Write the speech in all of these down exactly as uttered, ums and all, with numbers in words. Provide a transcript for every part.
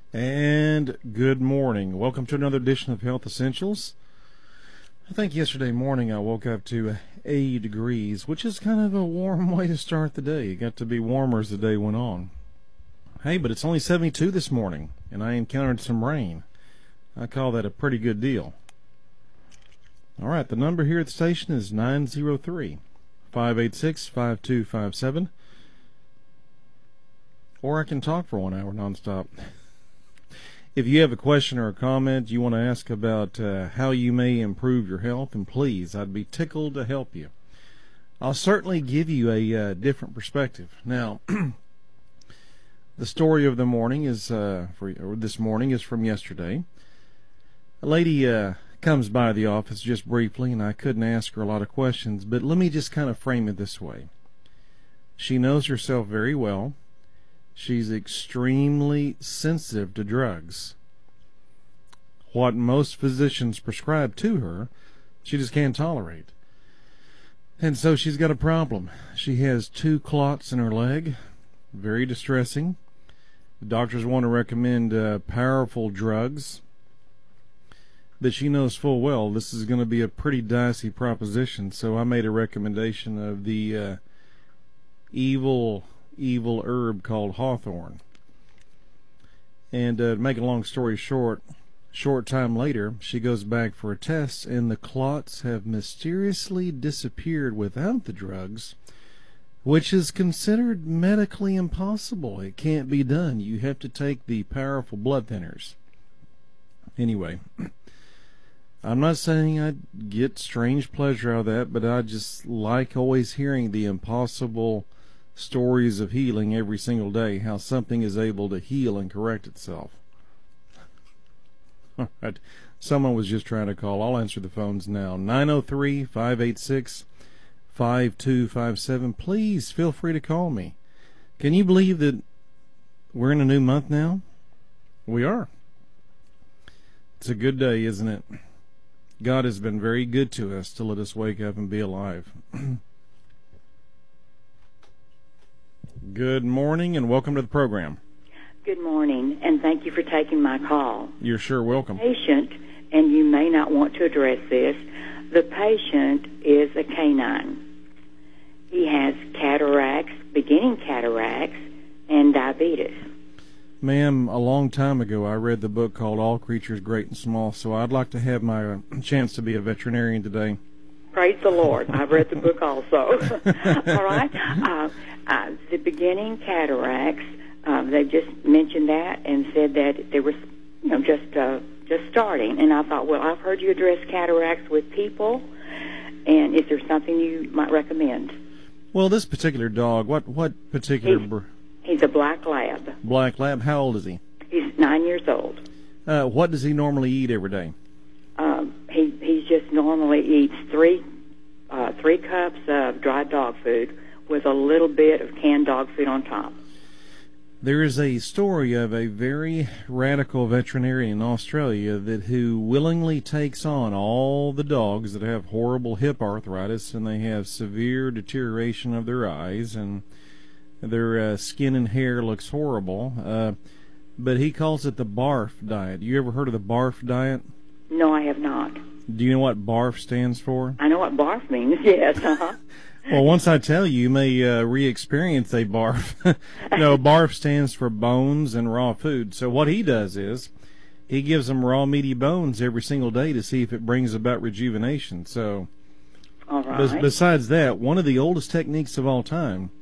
And good morning. Welcome to another edition of Health Essentials. I think yesterday morning I woke up to eighty degrees, which is kind of a warm way to start the day. It got to be warmer as the day went on. Hey, but it's only seventy-two this morning, and I encountered some rain. I call that a pretty good deal. All right, the number here at the station is nine zero three, five eight six, five two five seven. Or I can talk for one hour nonstop. If you have a question or a comment you want to ask about uh, how you may improve your health, and please, I'd be tickled to help you. I'll certainly give you a uh, different perspective. Now, the story of the morning is, uh, for or this morning is from yesterday. A lady uh, comes by the office just briefly, and I couldn't ask her a lot of questions, but let me just kind of frame it this way. She knows herself very well. She's extremely sensitive to drugs. What most physicians prescribe to her, she just can't tolerate. And so she's got a problem. She has two clots in her leg, very distressing. The doctors want to recommend uh, powerful drugs, but she knows full well this is going to be a pretty dicey proposition, so I made a recommendation of the uh, evil... evil herb called hawthorn. And uh, to make a long story short, short time later, she goes back for a test, and the clots have mysteriously disappeared without the drugs, which is considered medically impossible. It can't be done. You have to take the powerful blood thinners. Anyway, I'm not saying I get strange pleasure out of that, but I just like always hearing the impossible stories of healing every single day, how something is able to heal and correct itself. All right. Someone was just trying to call. I'll answer the phones now. nine oh three, five eight six, five two five seven. Please feel free to call me. Can you believe that we're in a new month now? We are. It's a good day, isn't it? God has been very good to us to let us wake up and be alive. Good morning and welcome to the program. Good morning, and thank you for taking my call. You're sure welcome. The patient, and you may not want to address this, the patient is a canine. He has cataracts, beginning cataracts, and diabetes. Ma'am, a long time ago I read the book called All Creatures Great and Small, so I'd like to have my chance to be a veterinarian today. Praise the Lord. I've read the book also. All right. Uh, uh, the beginning cataracts, uh, they just mentioned that and said that they were, you know, just uh, just starting. And I thought, well, I've heard you address cataracts with people, and is there something you might recommend? Well, this particular dog, what what particular... He's, br- he's a black lab. Black lab? How old is he? He's nine years old. Uh, what does he normally eat every day? Um, he he just normally eats three uh, three cups of dry dog food with a little bit of canned dog food on top. There is a story of a very radical veterinarian in Australia that who willingly takes on all the dogs that have horrible hip arthritis and they have severe deterioration of their eyes and their uh, skin and hair looks horrible. Uh, but he calls it the BARF diet. You ever heard of the BARF diet? No, I have not. Do you know what BARF stands for? I know what barf means, yes. Uh-huh. Well, once I tell you, you may uh, re-experience a BARF. No, BARF stands for bones and raw food. So what he does is he gives them raw meaty bones every single day to see if it brings about rejuvenation. So all right. bes- besides that, one of the oldest techniques of all time,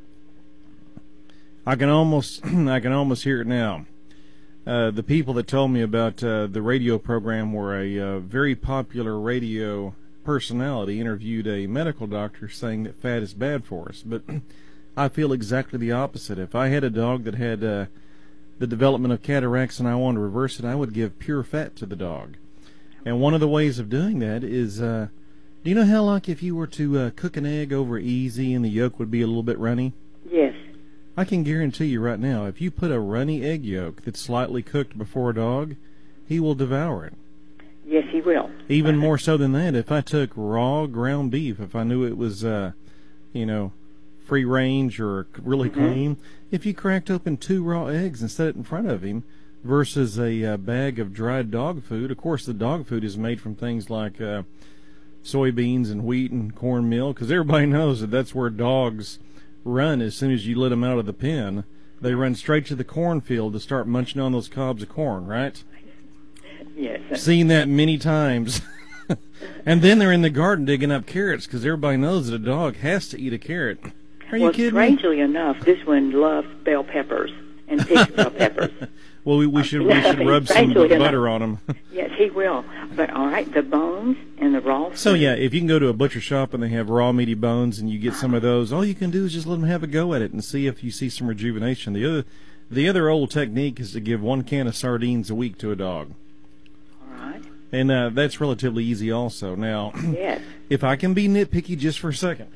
I can almost I can almost hear it now. Uh, the people that told me about uh, the radio program were a uh, very popular radio personality interviewed a medical doctor saying that fat is bad for us. But I feel exactly the opposite. If I had a dog that had uh, the development of cataracts and I wanted to reverse it, I would give pure fat to the dog. And one of the ways of doing that is, uh, do you know how like if you were to uh, cook an egg over easy and the yolk would be a little bit runny? Yes. I can guarantee you right now, if you put a runny egg yolk that's slightly cooked before a dog, he will devour it. Yes, he will. Even more so than that, if I took raw ground beef, if I knew it was, uh, you know, free range or really mm-hmm. clean, if you cracked open two raw eggs and set it in front of him, versus a uh, bag of dried dog food. Of course, the dog food is made from things like uh, soybeans and wheat and cornmeal, because everybody knows that that's where dogs run as soon as you let them out of the pen. They run straight to the cornfield to start munching on those cobs of corn, right? Yes. Seen that many times. And then they're in the garden digging up carrots, because everybody knows that a dog has to eat a carrot. Are you well, kidding strangely me? enough, this one loves bell peppers and picks bell peppers. Well, we, we should we should rub some butter on them. Yes, he will. But all right, the bones and the raw. So yeah, if you can go to a butcher shop and they have raw meaty bones and you get some of those, all you can do is just let them have a go at it and see if you see some rejuvenation. The other, the other old technique is to give one can of sardines a week to a dog. All right. And uh, that's relatively easy also. Now, yes. If I can be nitpicky just for a second,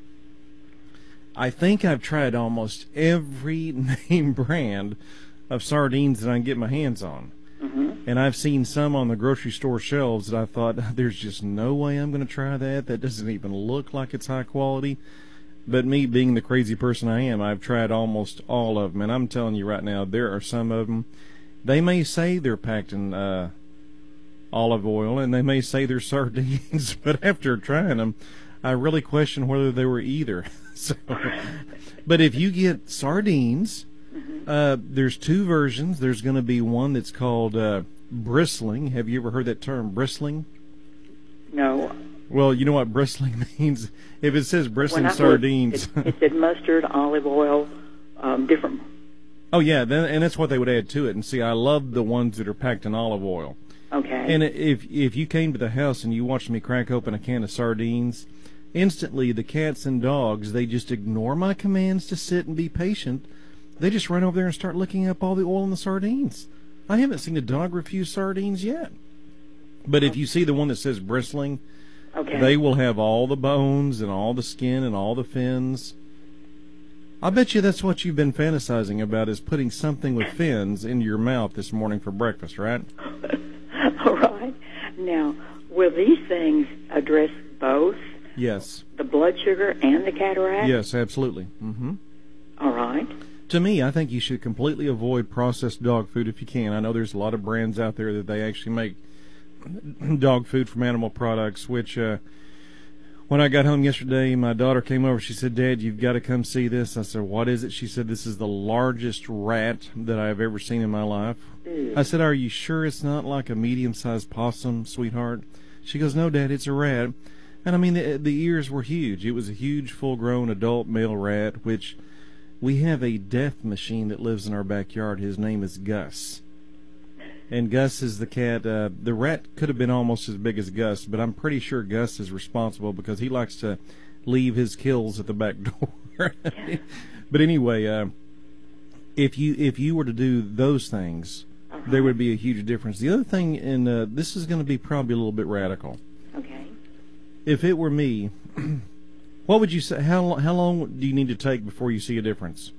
I think I've tried almost every name brand of sardines that I can get my hands on. Mm-hmm. And I've seen some on the grocery store shelves that I thought, there's just no way I'm going to try that. That doesn't even look like it's high quality. But me being the crazy person I am, I've tried almost all of them. And I'm telling you right now, there are some of them. They may say they're packed in uh, olive oil, and they may say they're sardines. But after trying them, I really question whether they were either. So, but if you get sardines... Uh, there's two versions. There's going to be one that's called uh, bristling. Have you ever heard that term, bristling? No. Well, you know what bristling means? If it says bristling when I sardines. It, it said mustard, olive oil, um, different. Oh, yeah, then, and that's what they would add to it. And see, I love the ones that are packed in olive oil. Okay. And if if you came to the house and you watched me crack open a can of sardines, instantly the cats and dogs, they just ignore my commands to sit and be patient. They just run over there and start licking up all the oil in the sardines. I haven't seen a dog refuse sardines yet. But if you see the one that says bristling, okay. They will have all the bones and all the skin and all the fins. I bet you that's what you've been fantasizing about, is putting something with fins into your mouth this morning for breakfast, right? All right. Now, will these things address both? Yes. The blood sugar and the cataract? Yes, absolutely. Mm-hmm. All right. To me, I think you should completely avoid processed dog food if you can. I know there's a lot of brands out there that they actually make dog food from animal products, which uh, when I got home yesterday, my daughter came over. She said, Dad, you've got to come see this. I said, what is it? She said, this is the largest rat that I've ever seen in my life. Mm. I said, are you sure it's not like a medium-sized possum, sweetheart? She goes, no, Dad, it's a rat. And I mean, the, the ears were huge. It was a huge, full-grown adult male rat, which... We have a death machine that lives in our backyard. His name is Gus. And Gus is the cat. Uh, the rat could have been almost as big as Gus, but I'm pretty sure Gus is responsible because he likes to leave his kills at the back door. But anyway, uh, if you if you were to do those things, uh-huh. there would be a huge difference. The other thing, and uh, this is going to be probably a little bit radical. Okay. If it were me... What would you say? How how long do you need to take before you see a difference?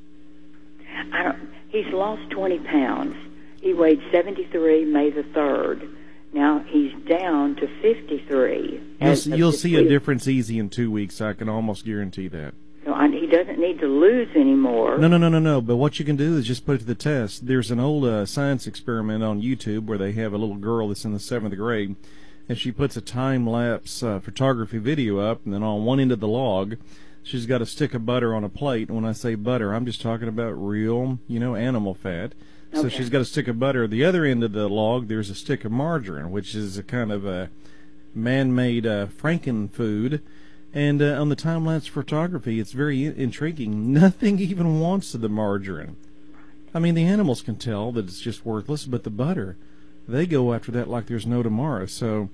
I don't, he's lost twenty pounds. He weighed seventy-three May the third. Now he's down to fifty-three. You'll, see, you'll see a difference easy in two weeks. I can almost guarantee that. So I, he doesn't need to lose anymore. No, no, no, no, no. But what you can do is just put it to the test. There's an old uh, science experiment on YouTube where they have a little girl that's in the seventh grade. And she puts a time-lapse uh, photography video up, and then on one end of the log, she's got a stick of butter on a plate. And when I say butter, I'm just talking about real, you know, animal fat. So okay. she's got a stick of butter. The other end of the log, there's a stick of margarine, which is a kind of a man-made uh, Franken food. And uh, on the time-lapse photography, it's very in- intriguing. Nothing even wants the margarine. I mean, the animals can tell that it's just worthless, but the butter... They go after that like there's no tomorrow. So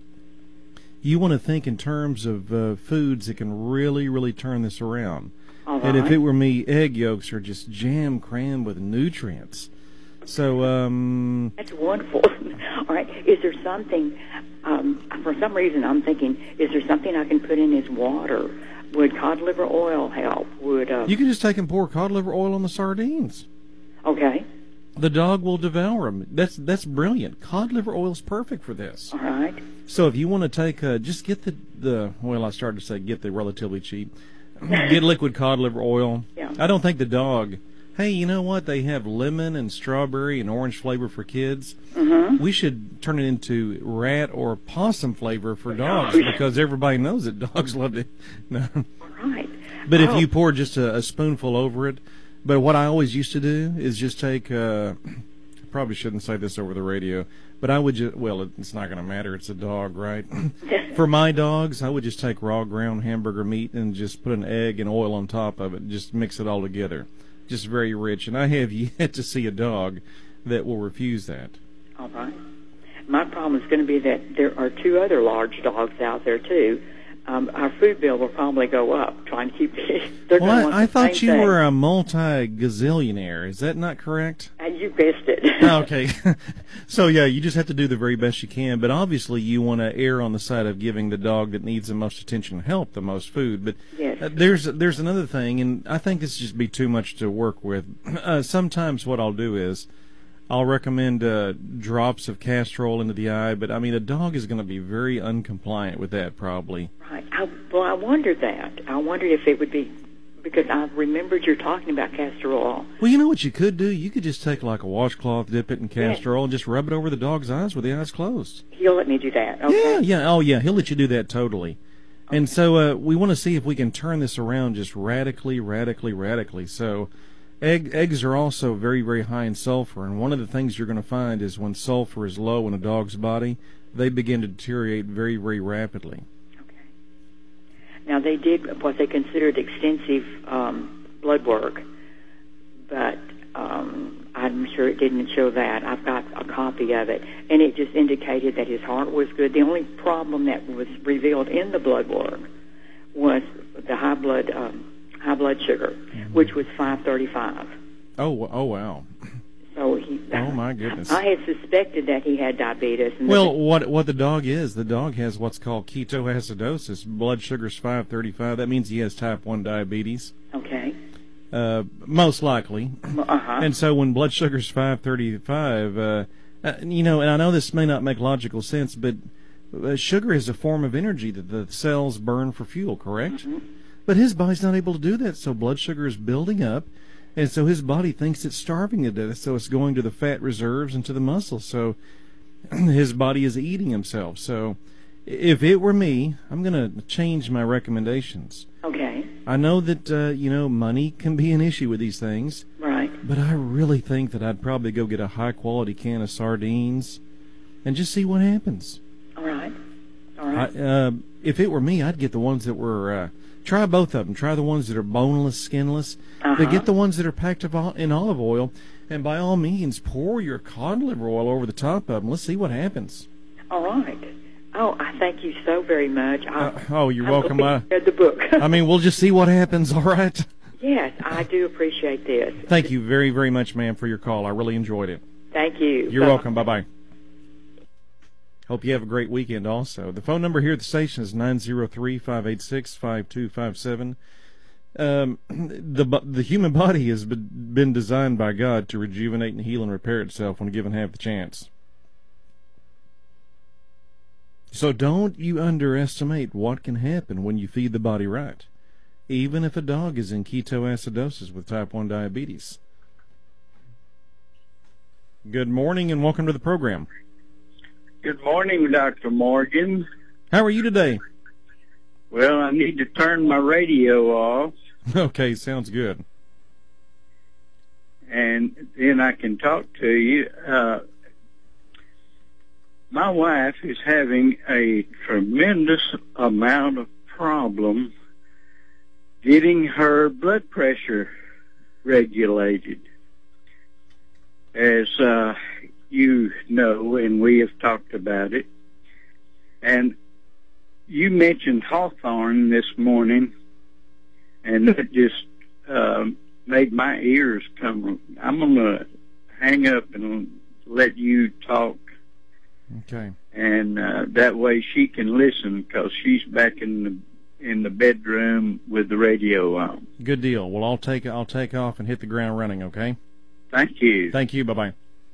you want to think in terms of uh, foods that can really, really turn this around. All and right. if it were me, egg yolks are just jam crammed with nutrients. So, um... That's wonderful. All right. Is there something, um, for some reason I'm thinking, is there something I can put in his water? Would cod liver oil help? Would uh... You can just take and pour cod liver oil on the sardines. Okay. The dog will devour them. That's that's brilliant. Cod liver oil is perfect for this. All right. So if you want to take, uh, just get the, the, well, I started to say get the relatively cheap. Get liquid cod liver oil. Yeah. I don't think the dog hey, you know what? They have lemon and strawberry and orange flavor for kids. Mm-hmm. We should turn it into rat or possum flavor for dogs because everybody knows that dogs love it. No. Right. But if Oh. you pour just a, a spoonful over it, but what I always used to do is just take, uh, probably shouldn't say this over the radio, but I would just, well, it, it's not going to matter. It's a dog, right? For my dogs, I would just take raw ground hamburger meat and just put an egg and oil on top of it, just mix it all together. Just very rich. And I have yet to see a dog that will refuse that. All right. My problem is going to be that there are two other large dogs out there, too. Um, our food bill will probably go up trying to keep they're Well, going to want I, I the thought same you thing. were a multi-gazillionaire. Is that not correct? And you guessed it. Okay. So, yeah, you just have to do the very best you can. But obviously you want to err on the side of giving the dog that needs the most attention and help the most food. But Yes. uh, there's there's another thing, and I think this just be too much to work with. Uh, sometimes what I'll do is I'll recommend uh, drops of castor oil into the eye. But, I mean, a dog is going to be very uncompliant with that probably. Right. I, well, I wondered that. I wondered if it would be, because I remembered you're talking about castor oil. Well, you know what you could do? You could just take like a washcloth, dip it in castor oil, and just rub it over the dog's eyes with the eyes closed. He'll let me do that. Okay. Yeah, yeah, oh yeah, he'll let you do that totally. Okay. And so uh, we want to see if we can turn this around just radically, radically, radically. So egg, eggs are also very, very high in sulfur, and one of the things you're going to find is when sulfur is low in a dog's body, they begin to deteriorate very, very rapidly. Now, they did what they considered extensive um, blood work, but um, I'm sure it didn't show that. I've got a copy of it, and it just indicated that his heart was good. The only problem that was revealed in the blood work was the high blood um, high blood sugar, mm-hmm. which was five thirty-five. Oh, oh wow. So he, oh my goodness! I had suspected that he had diabetes. And well, the, what what the dog is, the dog has what's called ketoacidosis. Blood sugar's five thirty-five. That means he has type one diabetes. Okay. Uh, most likely. Uh-huh. And so when blood sugar's five thirty-five, uh, uh, you know, and I know this may not make logical sense, but uh, sugar is a form of energy that the cells burn for fuel, correct? Mm-hmm. But his body's not able to do that, so blood sugar is building up. And so his body thinks it's starving to death, so it's going to the fat reserves and to the muscles. So his body is eating himself. So if it were me, I'm going to change my recommendations. Okay. I know that, uh, you know, money can be an issue with these things. Right. But I really think that I'd probably go get a high-quality can of sardines and just see what happens. All right. All right. I, uh, if it were me, I'd get the ones that were... Uh, Try both of them. Try the ones that are boneless, skinless. Uh-huh. But get the ones that are packed in olive oil. And by all means, pour your cod liver oil over the top of them. Let's see what happens. All right. Oh, I thank you so very much. I, uh, oh, you're I'm welcome. I read the book. I mean, we'll just see what happens, all right? Yes, I do appreciate this. Thank you very, very much, ma'am, for your call. I really enjoyed it. Thank you. You're Bye. welcome. Bye-bye. Hope you have a great weekend also. The phone number here at the station is nine zero three, five eight six, five two five seven. Um, the the human body has been designed by God to rejuvenate and heal and repair itself when given half the chance. So don't you underestimate what can happen when you feed the body right, even if a dog is in ketoacidosis with type one diabetes. Good morning and welcome to the program. Good morning, Doctor Morgan. How are you today? Well, I need to turn my radio off. Okay, sounds good. And then I can talk to you. Uh, my wife is having a tremendous amount of problem getting her blood pressure regulated. As uh, you know, and we have talked about it. And you mentioned Hawthorne this morning, and that just uh, made my ears come. I'm going to hang up and let you talk. Okay. And uh, that way she can listen, because she's back in the in the bedroom with the radio on. Good deal. Well, I'll take I'll take off and hit the ground running. Okay. Thank you. Thank you. Bye bye.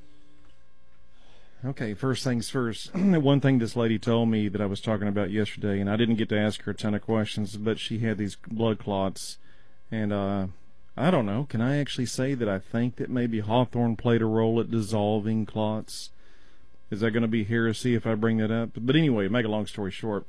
Okay, first things first. One thing this lady told me that I was talking about yesterday, and I didn't get to ask her a ton of questions, but she had these blood clots, and uh, I don't know. Can I actually say that I think that maybe Hawthorne played a role at dissolving clots? Is that going to be heresy if I bring that up? But anyway, make a long story short,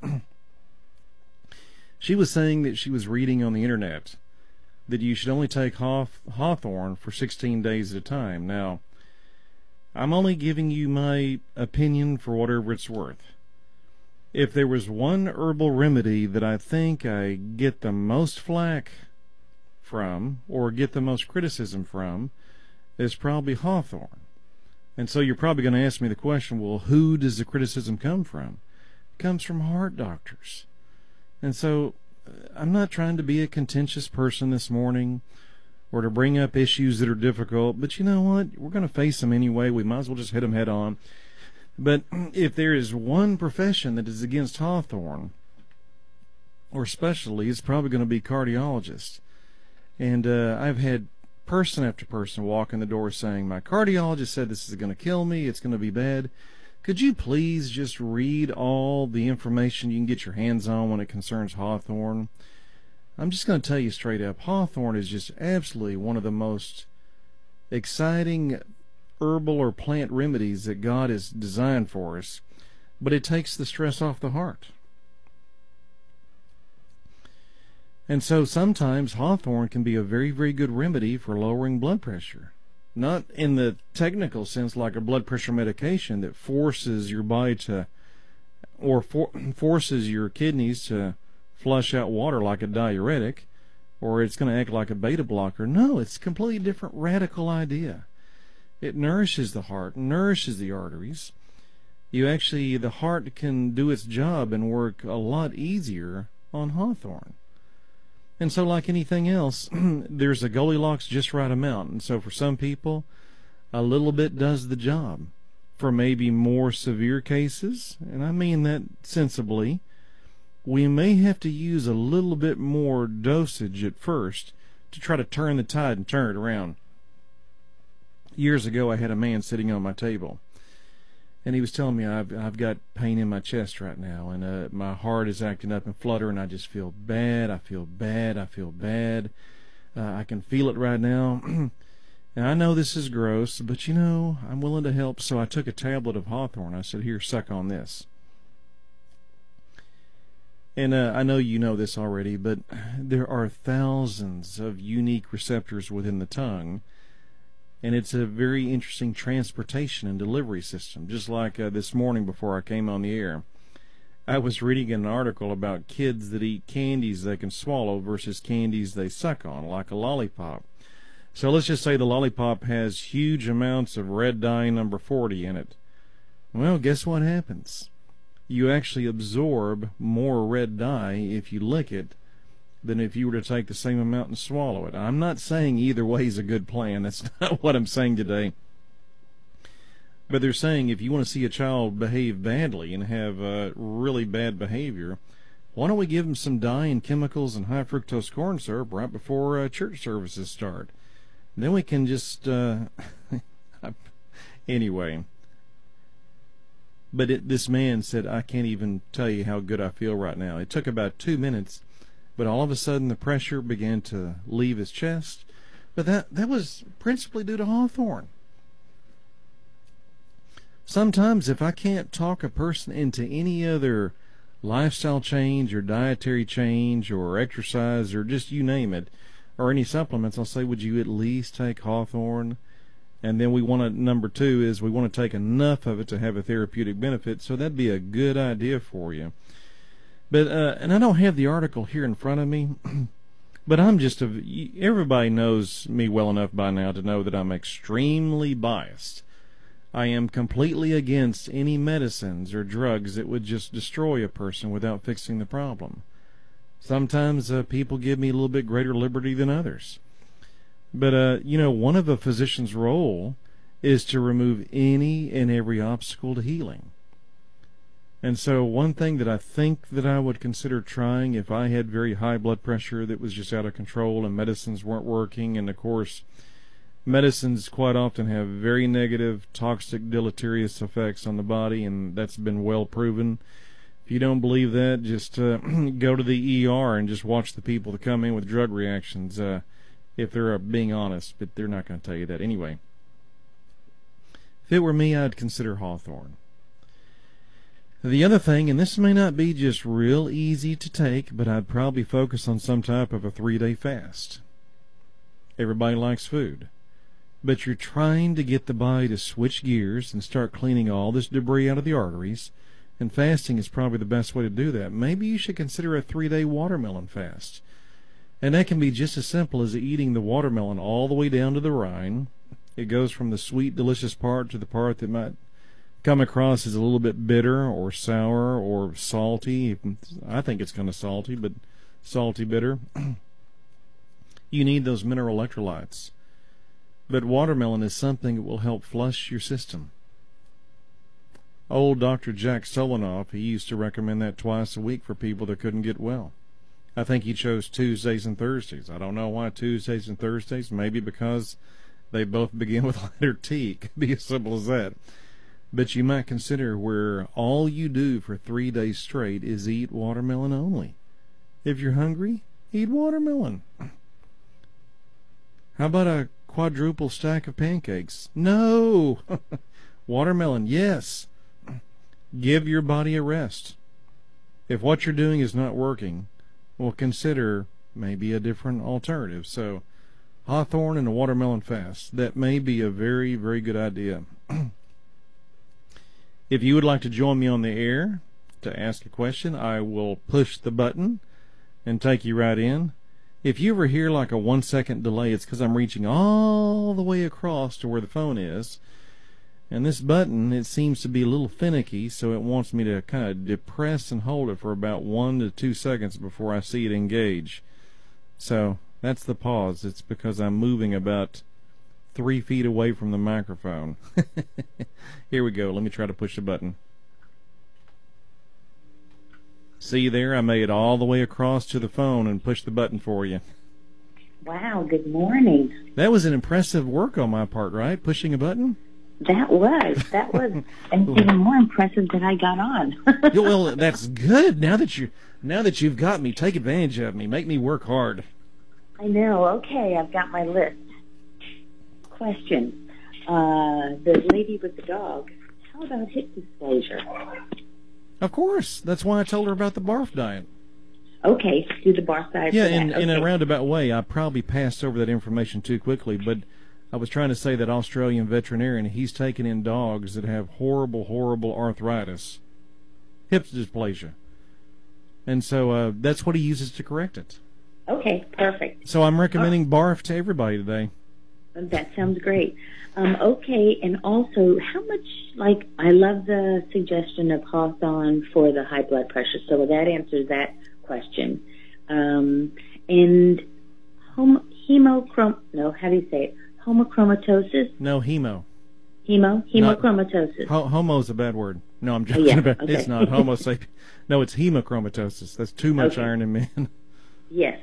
she was saying that she was reading on the internet that you should only take Haw- Hawthorne for sixteen days at a time. Now, I'm only giving you my opinion for whatever it's worth. If there was one herbal remedy that I think I get the most flack from, or get the most criticism from, is probably Hawthorne. And so you're probably going to ask me the question, well, who does the criticism come from? It comes from heart doctors. And so I'm not trying to be a contentious person this morning or to bring up issues that are difficult, but you know what? We're going to face them anyway. We might as well just hit them head on. But if there is one profession that is against Hawthorne, or specialty, it's probably going to be cardiologists. And uh, I've had person after person walk in the door saying, my cardiologist said this is going to kill me, it's going to be bad. Could you please just read all the information you can get your hands on when it concerns Hawthorne? I'm just going to tell you straight up, Hawthorne is just absolutely one of the most exciting herbal or plant remedies that God has designed for us, but it takes the stress off the heart. And so sometimes Hawthorne can be a very, very good remedy for lowering blood pressure. Not in the technical sense like a blood pressure medication that forces your body to, or for, forces your kidneys to flush out water like a diuretic, or it's going to act like a beta blocker. No, it's a completely different radical idea. It nourishes the heart, nourishes the arteries. You actually, the heart can do its job and work a lot easier on Hawthorne. And so like anything else, there's a Goldilocks just right amount. And so for some people, a little bit does the job. For maybe more severe cases, and I mean that sensibly, we may have to use a little bit more dosage at first to try to turn the tide and turn it around. Years ago, I had a man sitting on my table, and he was telling me, I've, I've got pain in my chest right now, and uh, my heart is acting up and fluttering. I just feel bad, I feel bad, I feel bad. Uh, I can feel it right now. And I know this is gross, but you know, I'm willing to help. So I took a tablet of Hawthorne. I said, here, suck on this. And uh, I know you know this already, but there are thousands of unique receptors within the tongue. And it's a very interesting transportation and delivery system. Just like uh, this morning before I came on the air, I was reading an article about kids that eat candies they can swallow versus candies they suck on, like a lollipop. So let's just say the lollipop has huge amounts of red dye number forty in it. Well, guess what happens? You actually absorb more red dye if you lick it than if you were to take the same amount and swallow it. I'm not saying either way is a good plan. That's not what I'm saying today. But they're saying if you want to see a child behave badly and have uh, really bad behavior, why don't we give them some dye and chemicals and high fructose corn syrup right before uh, church services start? Then we can just, uh, anyway. But it, this man said, I can't even tell you how good I feel right now. It took about two minutes. But all of a sudden, the pressure began to leave his chest. But that, that was principally due to Hawthorne. Sometimes, if I can't talk a person into any other lifestyle change or dietary change or exercise or just you name it, or any supplements, I'll say, would you at least take Hawthorne? And then we want to, number two is we want to take enough of it to have a therapeutic benefit. So that'd be a good idea for you. But, uh, and I don't have the article here in front of me, but I'm just, a, everybody knows me well enough by now to know that I'm extremely biased. I am completely against any medicines or drugs that would just destroy a person without fixing the problem. Sometimes uh, people give me a little bit greater liberty than others. But, uh, you know, one of a physician's role is to remove any and every obstacle to healing. And so one thing that I think that I would consider trying if I had very high blood pressure that was just out of control and medicines weren't working, and of course medicines quite often have very negative, toxic, deleterious effects on the body, and that's been well proven. If you don't believe that, just uh, go to the E R and just watch the people that come in with drug reactions. Uh, if they're uh, being honest, but they're not going to tell you that anyway. If it were me, I'd consider hawthorn. The other thing, and this may not be just real easy to take, but I'd probably focus on some type of a three-day fast. Everybody likes food, but you're trying to get the body to switch gears and start cleaning all this debris out of the arteries, and fasting is probably the best way to do that. Maybe you should consider a three-day watermelon fast. And that can be just as simple as eating the watermelon all the way down to the rind. It goes from the sweet, delicious part to the part that might come across as a little bit bitter or sour or salty. I think it's kind of salty, but salty bitter. You need those mineral electrolytes. But watermelon is something that will help flush your system. Old Doctor Jack Solanoff, he used to recommend that twice a week for people that couldn't get well. I think he chose Tuesdays and Thursdays. I don't know why Tuesdays and Thursdays. Maybe because they both begin with letter T. It could be as simple as that. But you might consider where all you do for three days straight is eat watermelon only. If you're hungry, eat watermelon. How about a quadruple stack of pancakes? No! Watermelon, yes. Give your body a rest. If what you're doing is not working, well, consider maybe a different alternative. So, hawthorn and a watermelon fast. That may be a very, very good idea. If you would like to join me on the air to ask a question, I will push the button and take you right in. If you ever hear like a one second delay, it's because I'm reaching all the way across to where the phone is. And this button, it seems to be a little finicky, so it wants me to kind of depress and hold it for about one to two seconds before I see it engage. So that's the pause. It's because I'm moving about three feet away from the microphone. Here we go. Let me try to push the button. See there? I made it all the way across to the phone and pushed the button for you. Wow, good morning. That was an impressive work on my part, right? Pushing a button? That was. That was. And it's even more impressive that I got on. Well, that's good. Now that you now that you've got me, take advantage of me. Make me work hard. I know. Okay, I've got my list. Question. Uh, the lady with the dog, how about hip dysplasia? Of course. That's why I told her about the barf diet. Okay, do the barf diet. Yeah, for in, that. in Okay. a roundabout way. I probably passed over that information too quickly, but I was trying to say that Australian veterinarian, he's taken in dogs that have horrible, horrible arthritis, hip dysplasia. And so uh, that's what he uses to correct it. Okay, perfect. So I'm recommending barf to everybody today. That sounds great. Um, okay, and also, how much, like, I love the suggestion of hawthorn for the high blood pressure, so that answers that question. Um, and hom- hemochrom, no, how do you say it? Homochromatosis? No, hemo. Hemo? Not- Hemochromatosis. Ho- homo's a bad word. No, I'm joking Oh, yeah, about it. okay. It's not homo sapien. No, it's hemochromatosis. That's too much Okay. iron in men. Yes.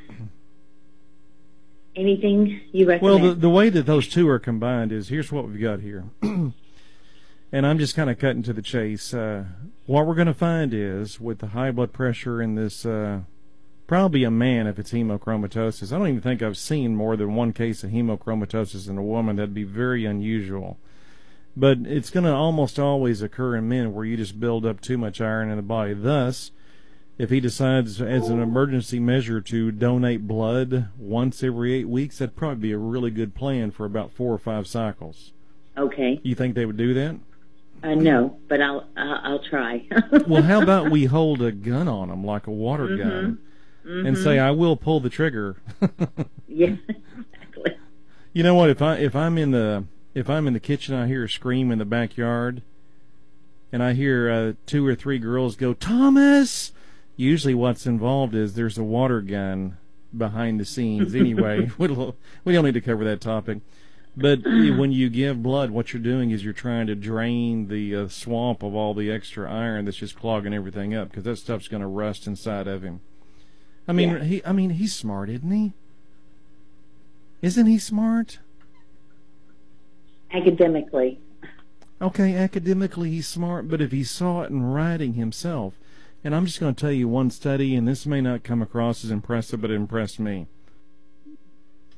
Anything you recommend? Well, the, the way that those two are combined is, here's what we've got here. And I'm just kind of cutting to the chase. Uh, what we're going to find is, with the high blood pressure in this, uh, probably a man if it's hemochromatosis. I don't even think I've seen more than one case of hemochromatosis in a woman. That'd be very unusual. But it's going to almost always occur in men where you just build up too much iron in the body. Thus, if he decides as an emergency measure to donate blood once every eight weeks, that'd probably be a really good plan for about four or five cycles. Okay. You think they would do that? Uh, no, but I'll uh, I'll try. Well, how about we hold a gun on them, like a water Mm-hmm. gun, Mm-hmm. and say, "I will pull the trigger." Yeah, exactly. You know what? If I if I'm in the if I'm in the kitchen, I hear a scream in the backyard, and I hear uh, two or three girls go, "Thomas!" Usually, what's involved is there's a water gun behind the scenes. Anyway, we don't we don't need to cover that topic. But when you give blood, what you're doing is you're trying to drain the uh, swamp of all the extra iron that's just clogging everything up, because that stuff's going to rust inside of him. I mean, Yeah. he I mean he's smart, isn't he? Isn't he smart? Academically. Okay, academically he's smart, but if he saw it in writing himself, and I'm just going to tell you one study, and this may not come across as impressive, but it impressed me.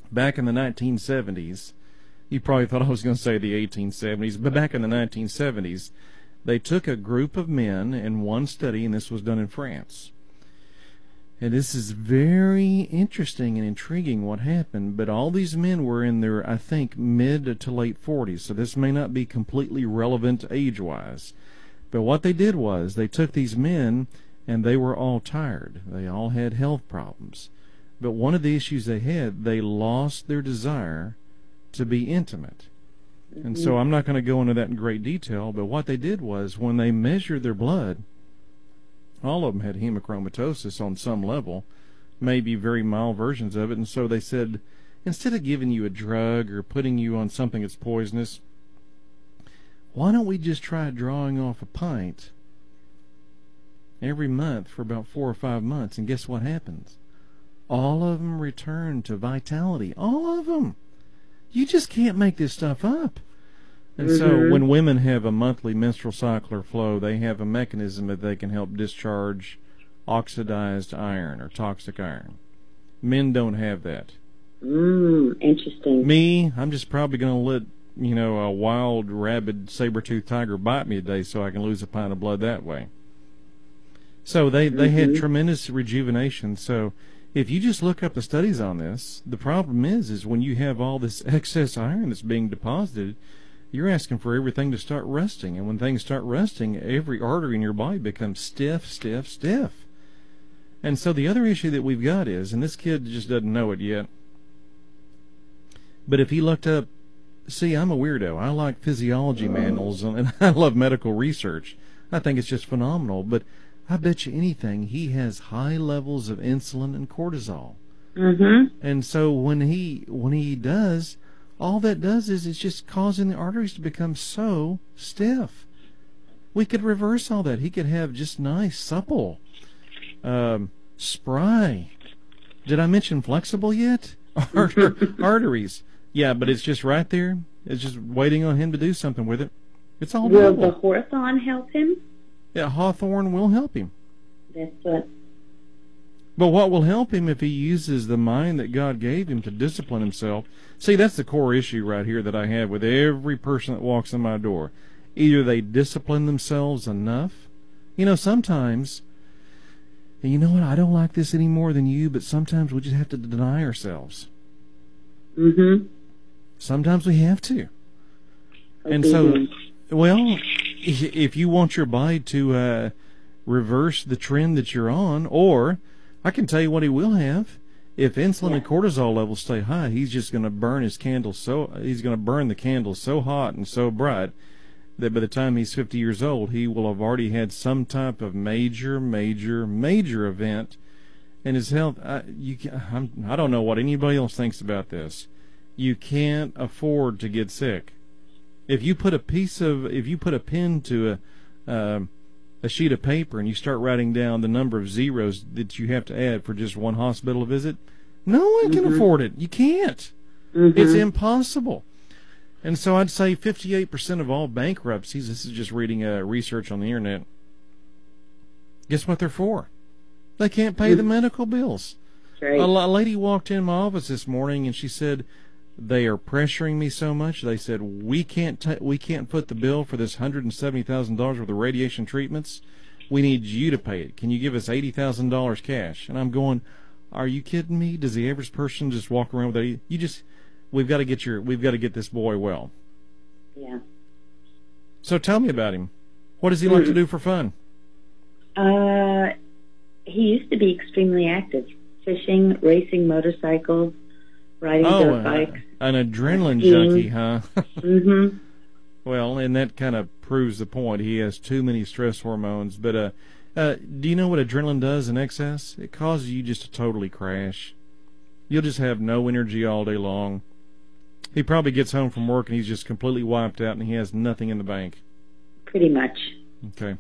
back in the nineteen seventies, you probably thought I was going to say the eighteen seventies, but back in the nineteen seventies, they took a group of men in one study, and this was done in France. And this is very interesting and intriguing what happened, but all these men were in their, I think, mid to late forties, so this may not be completely relevant age-wise. But what they did was they took these men, and they were all tired. They all had health problems. But one of the issues they had, they lost their desire to be intimate. And so I'm not going to go into that in great detail, but what they did was when they measured their blood, all of them had hemochromatosis on some level, maybe very mild versions of it, and so they said, instead of giving you a drug or putting you on something that's poisonous, why don't we just try drawing off a pint every month for about four or five months, and guess what happens? All of them return to vitality. All of them. You just can't make this stuff up. And mm-hmm. so when women have a monthly menstrual cycle or flow, they have a mechanism that they can help discharge oxidized iron or toxic iron. Men don't have that. Mm, interesting. Me, I'm just probably going to let, you know, a wild, rabid, saber-toothed tiger bite me today so I can lose a pint of blood that way. So they, they mm-hmm. had tremendous rejuvenation. So if you just look up the studies on this, the problem is, is when you have all this excess iron that's being deposited, you're asking for everything to start rusting. And when things start rusting, every artery in your body becomes stiff, stiff, stiff. And so the other issue that we've got is, and this kid just doesn't know it yet, but if he looked up, see, I'm a weirdo. I like physiology manuals, and I love medical research. I think it's just phenomenal. But I bet you anything, he has high levels of insulin and cortisol. Mm-hmm. And so when he when he does, all that does is it's just causing the arteries to become so stiff. We could reverse all that. He could have just nice, supple, um, spry. Did I mention flexible yet? Arteries. Yeah, but it's just right there. It's just waiting on him to do something with it. It's all Will doable. the Hawthorne help him? Yeah, Hawthorne will help him. That's what. But what will help him if he uses the mind that God gave him to discipline himself? See, that's the core issue right here that I have with every person that walks in my door. Either they discipline themselves enough. You know, sometimes, and you know what, I don't like this any more than you, but sometimes we just have to deny ourselves. Mm-hmm. Sometimes we have to. And so, well, if you want your body to uh, reverse the trend that you're on, or I can tell you what he will have. If insulin yeah. and cortisol levels stay high, he's just going to burn his candle so he's going to burn the candle so hot and so bright that by the time he's fifty years old, he will have already had some type of major, major, major event in his health. I, you, I'm, I don't know what anybody else thinks about this. You can't afford to get sick. If you put a piece of, if you put a pen to a, uh, a sheet of paper and you start writing down the number of zeros that you have to add for just one hospital visit, no one can mm-hmm. afford it. You can't. Mm-hmm. It's impossible. And so I'd say fifty-eight percent of all bankruptcies, this is just reading uh, research on the internet, guess what they're for? They can't pay mm-hmm. the medical bills. Right. A, a lady walked in my office this morning and she said, they are pressuring me so much. They said, we can't t- we can't put the bill for this one hundred seventy thousand dollars worth of radiation treatments. We need you to pay it. Can you give us eighty thousand dollars cash? And I'm going, are you kidding me? Does the average person just walk around with that? You just, we've got to get your, we've got to get this boy well. Yeah. So tell me about him. What does he mm. like to do for fun? Uh, he used to be extremely active. Fishing, racing motorcycles, riding oh, dirt bikes. Uh, an adrenaline junkie, huh? Mm-hmm. Well, and that kind of proves the point. He has too many stress hormones. But uh, uh, do you know what adrenaline does in excess? It causes you just to totally crash. You'll just have no energy all day long. He probably gets home from work and he's just completely wiped out and he has nothing in the bank. Pretty much. Okay.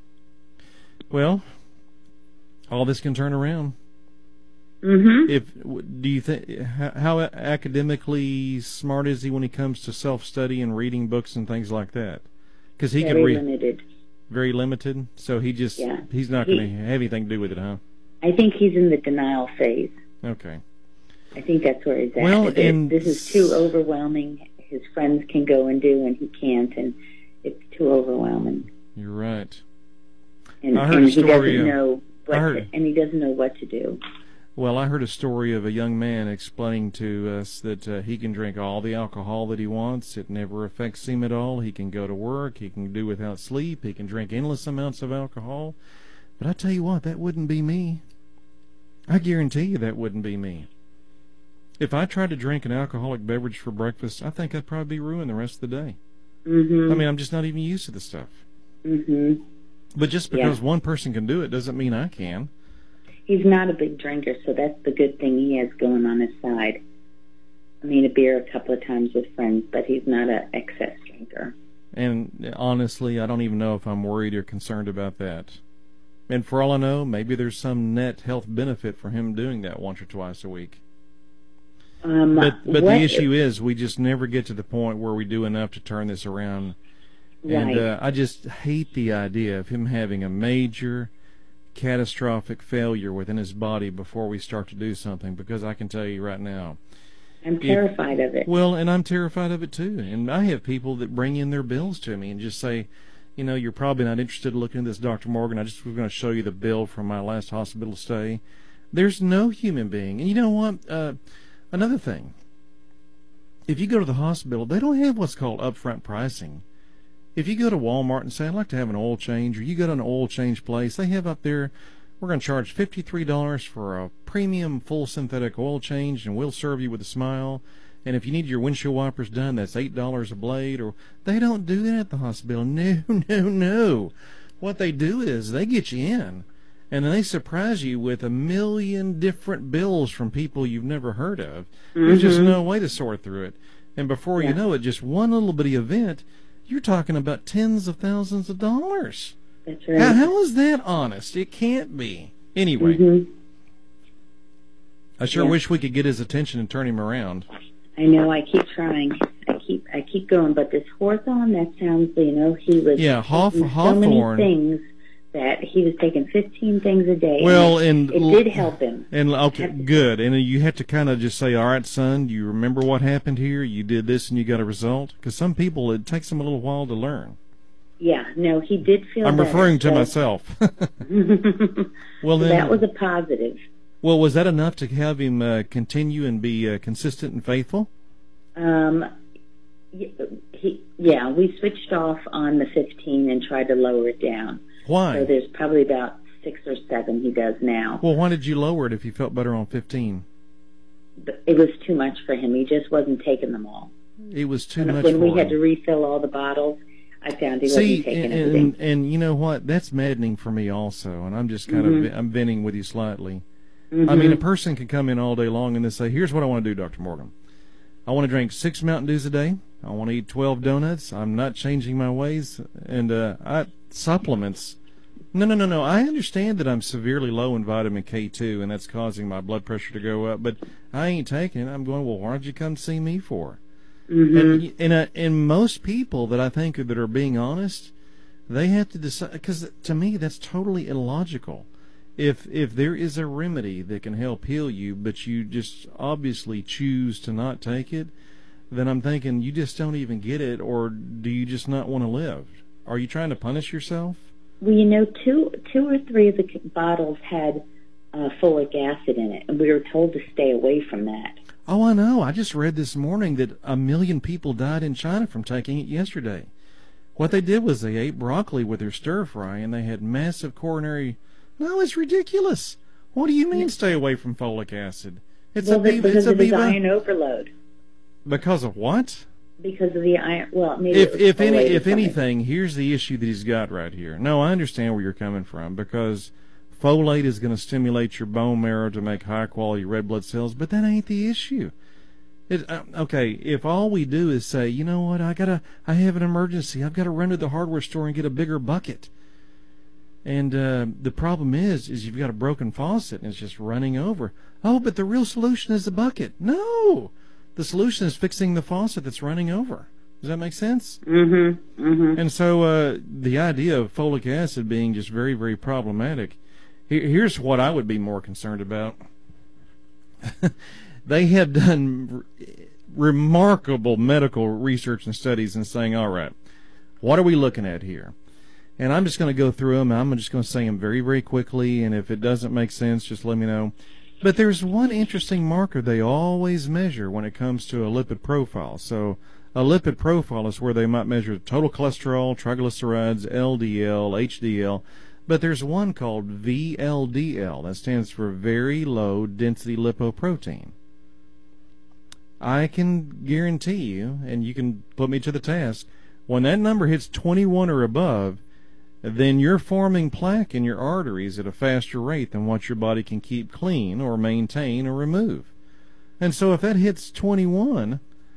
Well, all this can turn around. Mm-hmm. If do you think how, how academically smart is he when he comes to self-study and reading books and things like that? Because he very can read limited. Very limited. So he just yeah. he's not he, going to have anything to do with it, huh? I think he's in the denial phase. Okay. I think that's where he's at. Well, This- and- this is too overwhelming. His friends can go and do, and he can't, and it's too overwhelming. You're right. And, I heard and a he story doesn't of- know what I heard- to, and he doesn't know what to do. Well, I heard a story of a young man explaining to us that uh, he can drink all the alcohol that he wants. It never affects him at all. He can go to work. He can do without sleep. He can drink endless amounts of alcohol. But I tell you what, that wouldn't be me. I guarantee you that wouldn't be me. If I tried to drink an alcoholic beverage for breakfast, I think I'd probably be ruined the rest of the day. Mm-hmm. I mean, I'm just not even used to the stuff. Mm-hmm. But just because Yeah. one person can do it doesn't mean I can. He's not a big drinker, so that's the good thing he has going on his side. I mean, a beer a couple of times with friends, but he's not an excess drinker. And honestly, I don't even know if I'm worried or concerned about that. And for all I know, maybe there's some net health benefit for him doing that once or twice a week. Um, But but what the issue is we just never get to the point where we do enough to turn this around. And Right. uh, I just hate the idea of him having a major catastrophic failure within his body before we start to do something, because I can tell you right now. I'm terrified of it. Well, and I'm terrified of it too. And I have people that bring in their bills to me and just say, you know, you're probably not interested in looking at this, Doctor Morgan. I just was going to show you the bill from my last hospital stay. There's no human being. And you know what? Uh, another thing. If you go to the hospital, they don't have what's called upfront pricing. If you go to Walmart and say, I'd like to have an oil change, or you go to an oil change place, they have up there, we're going to charge fifty-three dollars for a premium full synthetic oil change, and we'll serve you with a smile. And if you need your windshield wipers done, that's eight dollars a blade. Or they don't do that at the hospital. No, no, no. What they do is they get you in, and then they surprise you with a million different bills from people you've never heard of. Mm-hmm. There's just no way to sort through it. And before Yeah. you know it, just one little bitty event, you're talking about tens of thousands of dollars. That's right. How, how is that honest? It can't be. Anyway, Mm-hmm. I sure Yeah. wish we could get his attention and turn him around. I know. I keep trying. I keep. I keep going. But this Hawthorne, that sounds. You know, he was. Yeah, Hawth- taking so many Hawthorne. things that he was taking fifteen things a day. Well, and and it did help him. And okay, good. And you have to kind of just say, all right, son, do you remember what happened here? You did this and you got a result? Because some people, it takes them a little while to learn. Yeah. No, he did feel. I'm better, referring to so- myself. Well, So then, that was a positive. well, was that enough to have him uh, continue and be uh, consistent and faithful? Um, y- he, yeah, we switched off on the fifteen and tried to lower it down. So Why? there's probably about six or seven he does now. Well, why did you lower it if you felt better on fifteen? But it was too much for him. He just wasn't taking them all. It was too When, much when for we him. had to refill all the bottles, I found he See, wasn't taking and, everything. and and you know what? That's maddening for me also, and I'm just kind Mhm. of I'm venting with you slightly. Mhm. I mean, a person can come in all day long and they say, "Here's what I want to do, Doctor Morgan. I want to drink six Mountain Dews a day. I want to eat twelve donuts. I'm not changing my ways, and uh, I supplements." No, no, no, no. I understand that I'm severely low in vitamin K two, and that's causing my blood pressure to go up. But I ain't taking it. I'm going, well, why don't you come see me for? Mhm. And and, uh, and most people that I think that are being honest, they have to decide, because to me that's totally illogical. If if there is a remedy that can help heal you, but you just obviously choose to not take it, then I'm thinking you just don't even get it, or do you just not want to live? Are you trying to punish yourself? Well, you know, two two or three of the c- bottles had uh, folic acid in it, and we were told to stay away from that. Oh, I know. I just read this morning that a million people died in China from taking it yesterday. What they did was they ate broccoli with their stir fry, and they had massive coronary. No, it's ridiculous. What do you mean stay away from folic acid? It's well, a that's Viva. because It's a of his Viva. iron overload. Because of what? Because of the iron. Well, maybe If it was if any folate or if something. anything, here's the issue that he's got right here. No, I understand where you're coming from, because folate is going to stimulate your bone marrow to make high quality red blood cells, but that ain't the issue. It, uh, okay, if all we do is say, you know what, I gotta, I have an emergency, I've got to run to the hardware store and get a bigger bucket, and uh, the problem is, is you've got a broken faucet and it's just running over. Oh, but the real solution is the bucket. No, the solution is fixing the faucet that's running over. Does that make sense? Mm-hmm. Mm-hmm. And so uh, the idea of folic acid being just very, very problematic. Here, here's what I would be more concerned about. they have done r- remarkable medical research and studies in saying, all right, what are we looking at here? And I'm just going to go through them. I'm just going to say them very, very quickly, and if it doesn't make sense, just let me know. But there's one interesting marker they always measure when it comes to a lipid profile. So a lipid profile is where they might measure total cholesterol, triglycerides, L D L, H D L. But there's one called V L D L. That stands for very low density lipoprotein. I can guarantee you, and you can put me to the task, when that number hits twenty-one or above, then you're forming plaque in your arteries at a faster rate than what your body can keep clean or maintain or remove. And so if that hits twenty-one,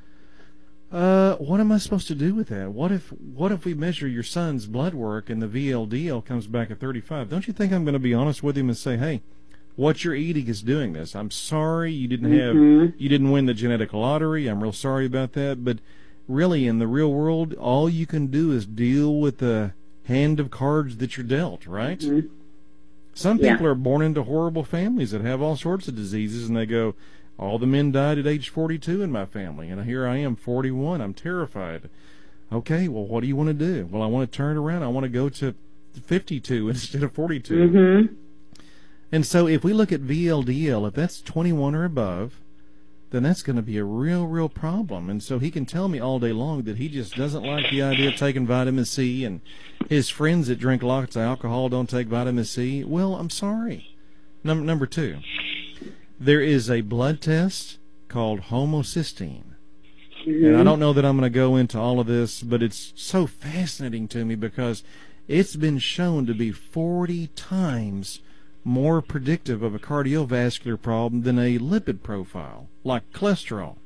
uh, what am I supposed to do with that? What if what if we measure your son's blood work and the V L D L comes back at thirty-five? Don't you think I'm going to be honest with him and say, hey, what you're eating is doing this. I'm sorry you didn't have Mm-hmm. you didn't win the genetic lottery. I'm real sorry about that. But really, in the real world, all you can do is deal with the hand of cards that you're dealt, right? Mm-hmm. Some Yeah. people are born into horrible families that have all sorts of diseases, and they go, all the men died at age forty-two in my family, and here I am, forty-one. I'm terrified. Okay, well, what do you want to do? Well, I want to turn it around. I want to go to fifty-two instead of forty-two. Mm-hmm. And so if we look at V L D L, if that's twenty-one or above, then that's going to be a real, real problem. And so he can tell me all day long that he just doesn't like the idea of taking vitamin C, and his friends that drink lots of alcohol don't take vitamin C. Well, I'm sorry. Number number two, there is a blood test called homocysteine. Mm-hmm. And I don't know that I'm going to go into all of this, but it's so fascinating to me because it's been shown to be forty times more predictive of a cardiovascular problem than a lipid profile, like cholesterol.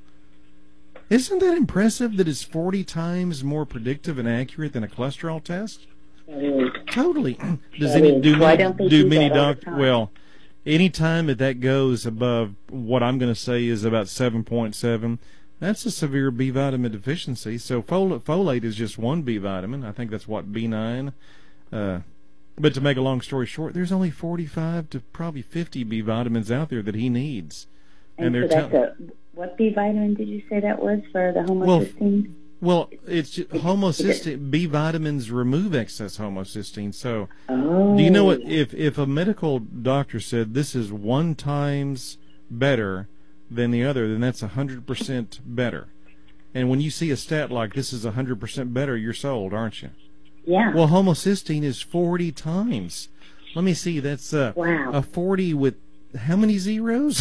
Isn't that impressive that it's forty times more predictive and accurate than a cholesterol test? That is. Totally. Does That any is. do Why many, don't they do do many that all the doc time? well, any time that that goes above what I'm going to say is about seven point seven, that's a severe B vitamin deficiency. So folate, folate is just one B vitamin. I think that's what, B nine. Uh, but to make a long story short, there's only forty-five to probably fifty B vitamins out there that he needs. And, they're so that's tell- a, what B vitamin did you say that was for the homocysteine? Well, it's just homocysteine. B vitamins remove excess homocysteine. So, Oh. do you know what? If if a medical doctor said this is one times better than the other, then that's a hundred percent better. And when you see a stat like this is a hundred percent better, you're sold, aren't you? Yeah. Well, homocysteine is forty times. Let me see. That's uh, Wow. a forty with how many zeros?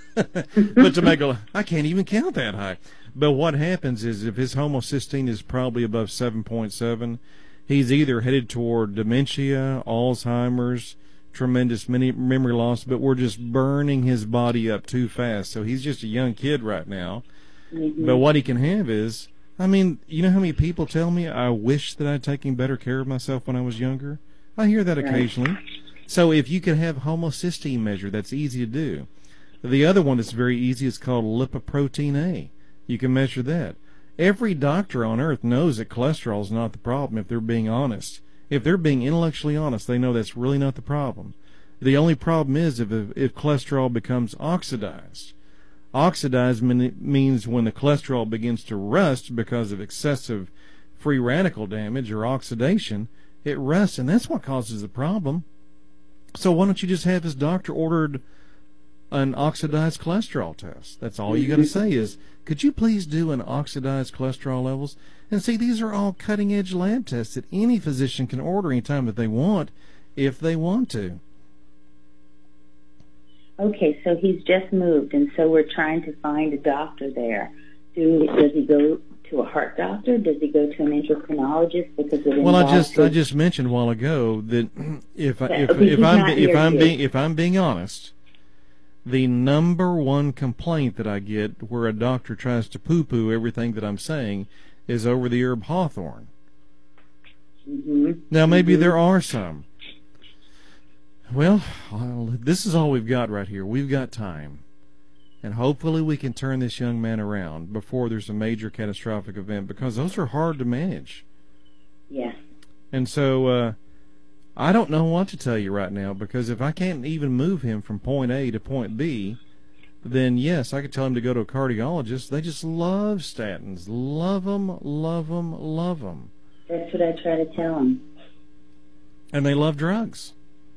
But to make a, I can't even count that high. But what happens is if his homocysteine is probably above seven point seven, he's either headed toward dementia, Alzheimer's, tremendous many memory loss, but we're just burning his body up too fast. So he's just a young kid right now. Mm-hmm. But what he can have is, I mean, you know how many people tell me I wish that I'd taken better care of myself when I was younger? I hear that Right. occasionally. So if you can have homocysteine measure, that's easy to do. The other one that's very easy is called lipoprotein A. You can measure that. Every doctor on earth knows that cholesterol is not the problem if they're being honest. If they're being intellectually honest, they know that's really not the problem. The only problem is if, if cholesterol becomes oxidized. Oxidized mean, means when the cholesterol begins to rust because of excessive free radical damage or oxidation, it rusts, and that's what causes the problem. So why don't you just have his doctor ordered an oxidized cholesterol test? That's all you got to say is, could you please do an oxidized cholesterol levels? And see, these are all cutting-edge lab tests that any physician can order anytime that they want, if they want to. Okay, so he's just moved, and so we're trying to find a doctor there. Do does he go to a heart doctor? Does he go to an endocrinologist because it Well, I involves just I his- just mentioned a while ago that if I, Yeah, if okay, if he's I'm not if here I'm yet. being if I'm being honest, the number one complaint that I get where a doctor tries to poo-poo everything that I'm saying is over the herb hawthorn. Mhm. Now, maybe Mhm. there are some. Well, well, this is all we've got right here. We've got time. And hopefully we can turn this young man around before there's a major catastrophic event, because those are hard to manage. Yes. And so uh, I don't know what to tell you right now, because if I can't even move him from point A to point B, then yes, I could tell him to go to a cardiologist. They just love statins. Love them, love them, love them. That's what I try to tell them. And they love drugs.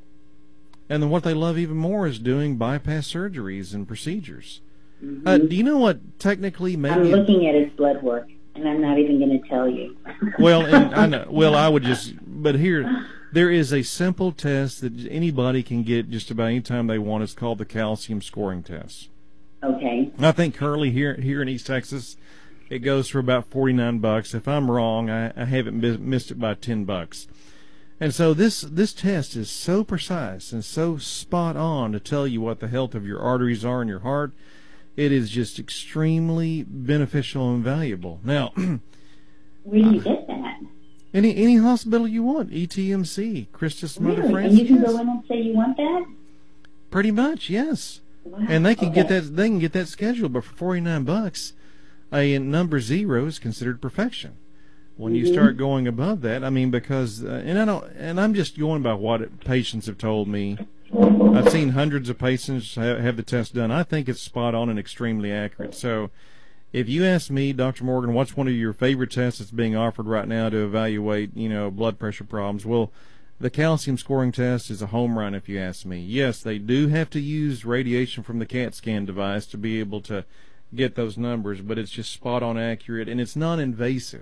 And then what they love even more is doing bypass surgeries and procedures. Mm-hmm. Uh, do you know what technically maybe... I'm looking at his blood work, and I'm not even going to tell you. Well, and I know, well, I would just... But here, there is a simple test that anybody can get just about any time they want. It's called the calcium scoring test. Okay. I think currently here here in East Texas, it goes for about forty-nine bucks. If I'm wrong, I, I haven't missed it by ten bucks. And so this this test is so precise and so spot on to tell you what the health of your arteries are in your heart. It is just extremely beneficial and valuable. Now, where do you get that? Any any hospital you want, E T M C, Christus Mother Really? Francis. And you can go in and say you want that? Pretty much, yes. Wow. And they can Okay. get that they can get that scheduled, but for forty-nine bucks, a number zero is considered perfection. When Mm-hmm. you start going above that, I mean, because uh, and I don't, and I'm just going by what patients have told me. I've seen hundreds of patients have, have the test done. I think it's spot on and extremely accurate. So, if you ask me, Doctor Morgan, what's one of your favorite tests that's being offered right now to evaluate, you know, blood pressure problems? Well, the calcium scoring test is a home run, if you ask me. Yes, they do have to use radiation from the CAT scan device to be able to get those numbers, but it's just spot on accurate and it's non-invasive.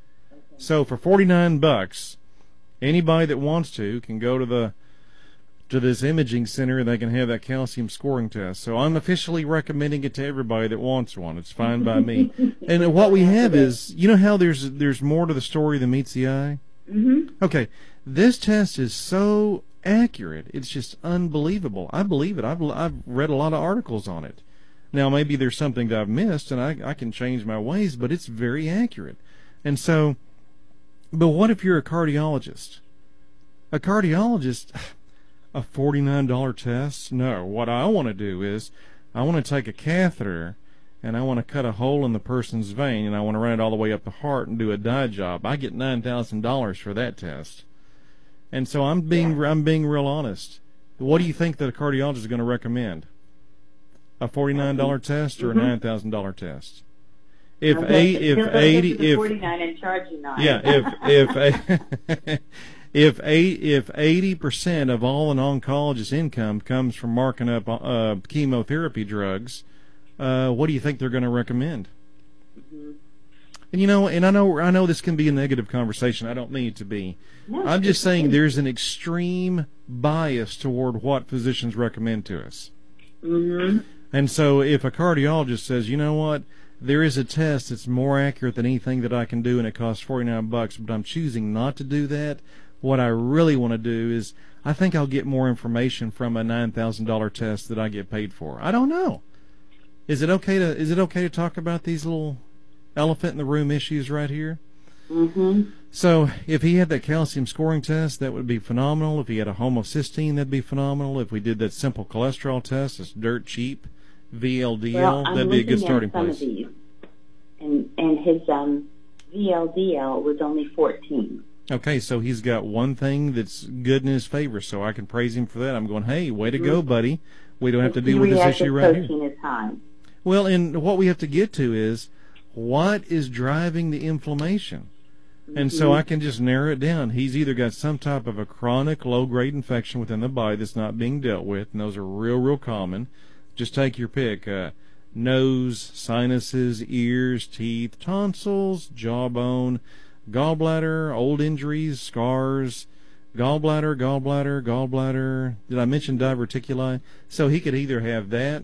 So for forty-nine bucks, anybody that wants to can go to the to this imaging center and they can have that calcium scoring test. So I'm officially recommending it to everybody that wants one. It's fine by me. And what we have is, you know how there's there's more to the story than meets the eye? Mm-hmm. Okay, this test is so accurate. It's just unbelievable. I believe it. I've I've read a lot of articles on it. Now maybe there's something that I've missed and I I can change my ways, but it's very accurate. And so, but what if you're a cardiologist? A cardiologist, a forty-nine dollar test? No. What I want to do is I want to take a catheter and I want to cut a hole in the person's vein and I want to run it all the way up the heart and do a dye job. I get nine thousand dollars for that test. And so I'm being I'm being real honest. What do you think that a cardiologist is going to recommend? A forty-nine dollar test or a nine thousand dollar test? If eight, if eighty, if forty-nine and charge you nine. yeah, if if if eight, if eighty percent of all an oncologist's income comes from marking up uh, chemotherapy drugs, uh, what do you think they're going to recommend? Mm-hmm. And you know, and I know, I know this can be a negative conversation. I don't mean it to be. No, I'm just saying there's an extreme bias toward what physicians recommend to us. Mm-hmm. And so, if a cardiologist says, you know what, there is a test that's more accurate than anything that I can do, and it costs forty-nine bucks, but I'm choosing not to do that. What I really want to do is, I think I'll get more information from a nine thousand dollar test that I get paid for. I don't know. Is it okay to is it okay to talk about these little elephant in the room issues right here? Mm-hmm. So, if he had that calcium scoring test, that would be phenomenal. If he had a homocysteine, that'd be phenomenal. If we did that simple cholesterol test, it's dirt cheap. V L D L, well, that'd be a good looking starting at some place. Of these, and and his um, V L D L was only fourteen. Okay, so he's got one thing that's good in his favor, so I can praise him for that. I'm going, hey, way to go, buddy. We don't have to deal with this issue right here. Protein is high. Well, and what we have to get to is what is driving the inflammation. And so I can just narrow it down. He's either got some type of a chronic low-grade infection within the body that's not being dealt with, and those are real, real common. Just take your pick. Uh, nose, sinuses, ears, teeth, tonsils, jawbone, gallbladder, old injuries, scars, gallbladder, gallbladder, gallbladder. Did I mention diverticuli? So he could either have that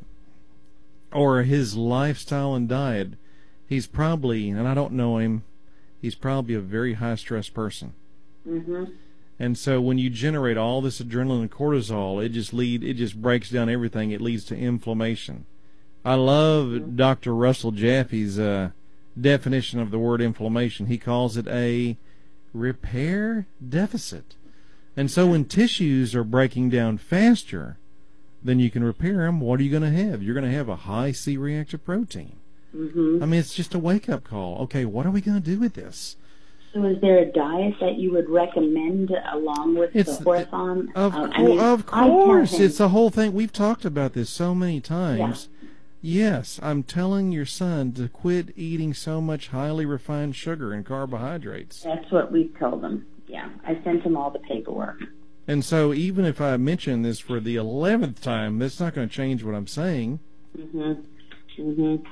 or his lifestyle and diet. He's probably, and I don't know him, he's probably a very high-stress person. Mm-hmm. And so when you generate all this adrenaline and cortisol, it just lead it just breaks down everything. It leads to inflammation. I love mm-hmm. Doctor Russell Jaffe's uh, definition of the word inflammation. He calls it a repair deficit. And so when tissues are breaking down faster than you can repair them, what are you going to have? You're going to have a high C-reactive protein. Mm-hmm. I mean, it's just a wake-up call. Okay, what are we going to do with this? So is there a diet that you would recommend along with It's, the Orthon? Of, Uh, co- I mean, of I tell course. him- It's a whole thing. We've talked about this so many times. Yes, I'm telling your son to quit eating so much highly refined sugar and carbohydrates. That's what we told him. Yeah, I sent him all the paperwork. And so even if I mention this for the eleventh time, that's not going to change what I'm saying. Mm-hmm. Mm-hmm.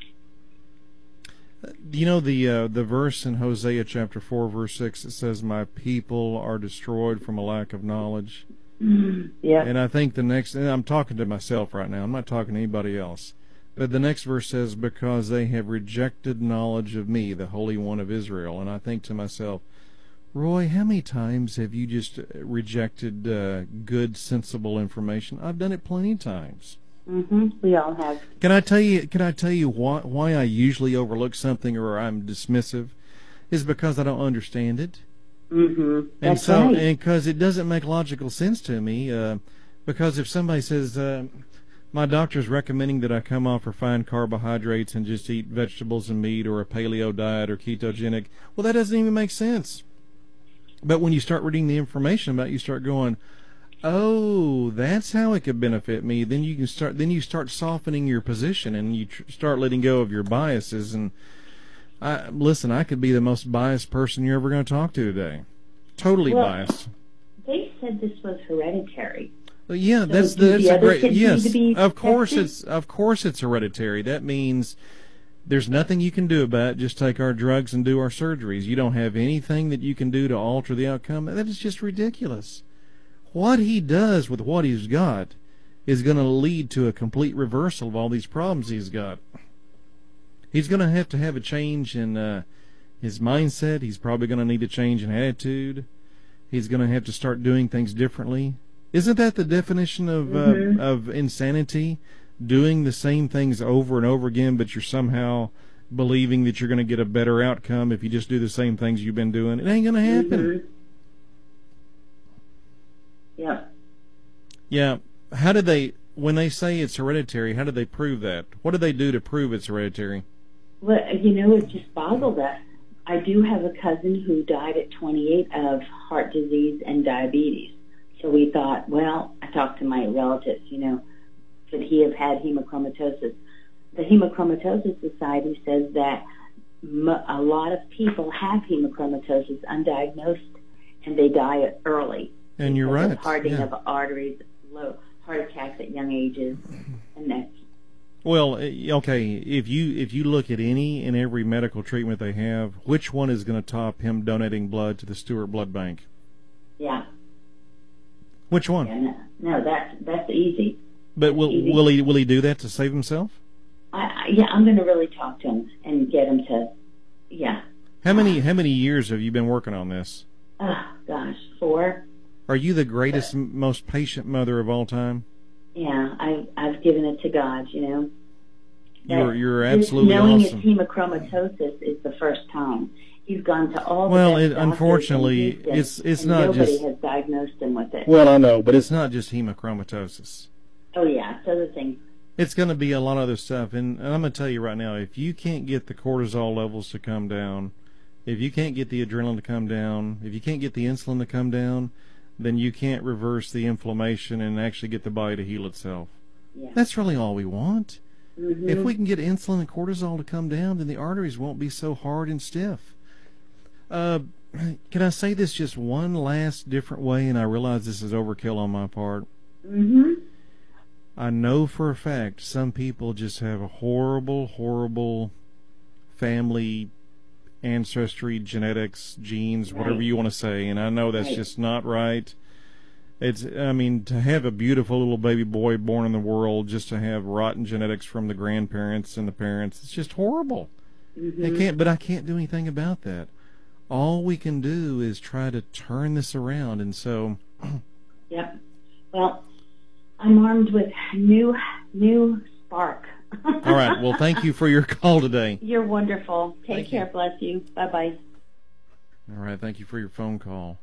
You know the uh, the verse in Hosea chapter four, verse six, it says, "My people are destroyed from a lack of knowledge." Mm-hmm. Yeah. And I think the next, and I'm talking to myself right now, I'm not talking to anybody else, but the next verse says, "Because they have rejected knowledge of me, the Holy One of Israel." And I think to myself, Roy, how many times have you just rejected uh, good, sensible information? I've done it plenty of times. Mm-hmm. We all have. Can I tell you? Can I tell you why, why I usually overlook something or I'm dismissive? Is because I don't understand it. Mm-hmm. And That's so, right. and because it doesn't make logical sense to me. Uh, because if somebody says, uh, "My doctor's recommending that I come off refined carbohydrates and just eat vegetables and meat, or a paleo diet or ketogenic," well, that doesn't even make sense. But when you start reading the information about it, you start going, "Oh, that's how it could benefit me." Then you can start. Then you start softening your position, and you tr- start letting go of your biases. And I, listen, I could be the most biased person you're ever going to talk to today. Totally well, biased. They said this was hereditary. Well, yeah, so that's do that's the a other great kids yes. need to be Of course, tested? it's of course it's hereditary. That means there's nothing you can do about it. Just take our drugs and do our surgeries. You don't have anything that you can do to alter the outcome. That is just ridiculous. What he does with what he's got is going to lead to a complete reversal of all these problems he's got. He's going to have to have a change in uh, his mindset. He's probably going to need a change in attitude. He's going to have to start doing things differently. Isn't that the definition of Mm-hmm. uh, of insanity? Doing the same things over and over again, but you're somehow believing that you're going to get a better outcome if you just do the same things you've been doing. It ain't going to happen. Mm-hmm. Yeah. Yeah. How do they, when they say it's hereditary, how do they prove that? What do they do to prove it's hereditary? Well, you know, it just boggled us. I do have a cousin who died at twenty-eight of heart disease and diabetes. So we thought, well, I talked to my relatives, you know, could he have had hemochromatosis? The Hemochromatosis Society says that m- a lot of people have hemochromatosis undiagnosed, and they die early. And you're because right. Of hardening Yeah. of arteries, low heart attacks at young ages, and that's Well, eh, okay, if you if you look at any and every medical treatment they have, which one is going to top him donating blood to the Stewart Blood Bank? yeah. Which one? yeah no, no, that's that's easy. But will easy. will he will he do that to save himself? I, I, yeah, I'm going to really talk to him and get him to, yeah. How many how many years have you been working on this? Oh, gosh, four. Are you the greatest, m most patient mother of all time? Yeah, I, I've given it to God, you know. You're That- you're just absolutely knowing awesome. it's hemochromatosis is the first time. He's gone to all the Well, best it- doctors unfortunately, in Houston, it's- it's and not nobody just- has diagnosed him with it. Well, I know, but it's not just hemochromatosis. Oh, yeah, it's other things. It's going to be a lot of other stuff, and, and I'm going to tell you right now, if you can't get the cortisol levels to come down, if you can't get the adrenaline to come down, if you can't get the insulin to come down, then you can't reverse the inflammation and actually get the body to heal itself. Yeah. That's really all we want. Mm-hmm. If we can get insulin and cortisol to come down, then the arteries won't be so hard and stiff. Uh, can I say this just one last different way, and I realize this is overkill on my part. Mm-hmm. I know for a fact some people just have a horrible, horrible family ancestry, genetics, genes, whatever Right. you want to say, and I know that's Right. just not right. It's, I mean, to have a beautiful little baby boy born in the world, just to have rotten genetics from the grandparents and the parents, it's just horrible. Mm-hmm. I can't, but I can't do anything about that. All we can do is try to turn this around, and so. Yep. Well, I'm armed with new new spark. All right. Well, thank you for your call today. You're wonderful. Take Thank care. you. Bless you. Bye-bye. All right. Thank you for your phone call.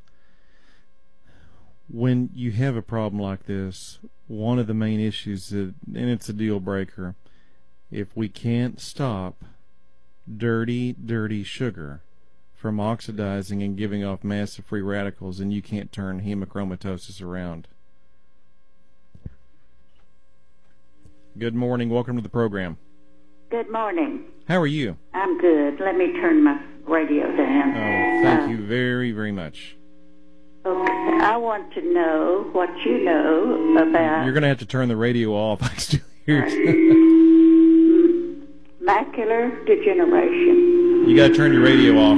When you have a problem like this, one of the main issues, that, and it's a deal breaker, if we can't stop dirty, dirty sugar from oxidizing and giving off massive free radicals, then you can't turn hemochromatosis around. Good morning. Welcome to the program. Good morning. How are you? I'm good. Let me turn my radio down. Oh, thank uh, you very, very much. Okay. I want to know what you know about... You're going to have to turn the radio off. I still hear it. Macular degeneration. You got to turn your radio off.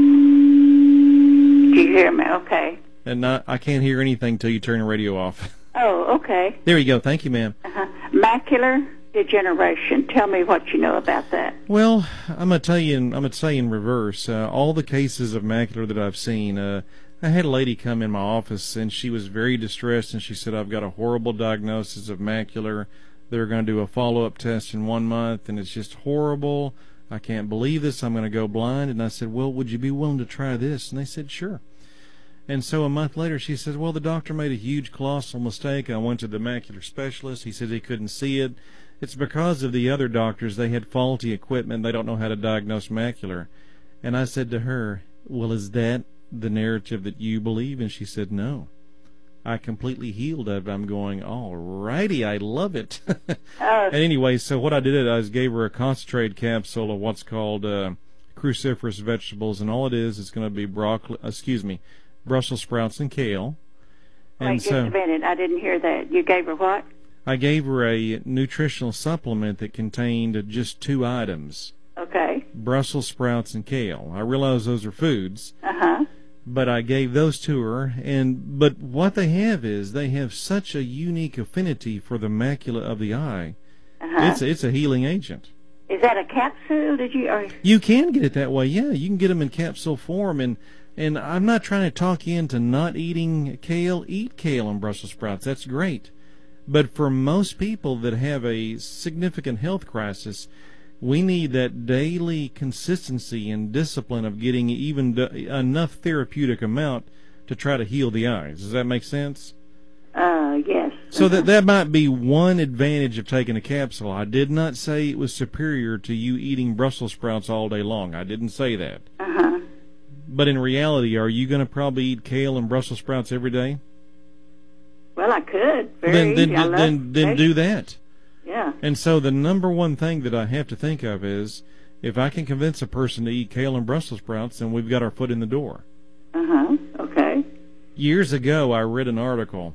Do you hear me? Okay. And not, I can't hear anything till you turn the radio off. Oh, okay. There you go. Thank you, ma'am. Uh-huh. Macular degeneration. Tell me what you know about that. Well, I'm gonna tell you. In, I'm gonna tell you in reverse. Uh, all the cases of macular that I've seen. Uh, I had a lady come in my office, and she was very distressed, and she said, "I've got a horrible diagnosis of macular. They're going to do a follow-up test in one month, and it's just horrible. I can't believe this. I'm going to go blind." And I said, "Well, would you be willing to try this?" And they said, "Sure." And so a month later, she says, "Well, the doctor made a huge colossal mistake. I went to the macular specialist. He said he couldn't see it. It's because of the other doctors. They had faulty equipment. They don't know how to diagnose macular." And I said to her, "Well, is that the narrative that you believe?" And she said, "No. I completely healed of it." I'm going, all righty, I love it. Uh, And anyway, so what I did, I just gave her a concentrated capsule of what's called uh, cruciferous vegetables, and all it is, is going to be broccoli, excuse me, Brussels sprouts and kale. And wait just so a minute. I didn't hear that. You gave her what? I gave her a nutritional supplement that contained just two items, Okay. Brussels sprouts and kale. I realize those are foods, Uh-huh. but I gave those to her. And but what they have is they have such a unique affinity for the macula of the eye. Uh-huh. It's it's a healing agent. Is that a capsule? Did you... Or... You can get it that way, yeah. You can get them in capsule form, and and I'm not trying to talk you into not eating kale. Eat kale and Brussels sprouts. That's great. But for most people that have a significant health crisis, we need that daily consistency and discipline of getting even d- enough therapeutic amount to try to heal the eyes. Does that make sense? Uh, yes. So that that might be one advantage of taking a capsule. I did not say it was superior to you eating Brussels sprouts all day long. I didn't say that. Uh-huh. But in reality, are you going to probably eat kale and Brussels sprouts every day? Well, I could. Very Then then easy. I then, love then, then do that. Yeah. And so the number one thing that I have to think of is, if I can convince a person to eat kale and Brussels sprouts, then we've got our foot in the door. Uh-huh. Okay. Years ago, I read an article.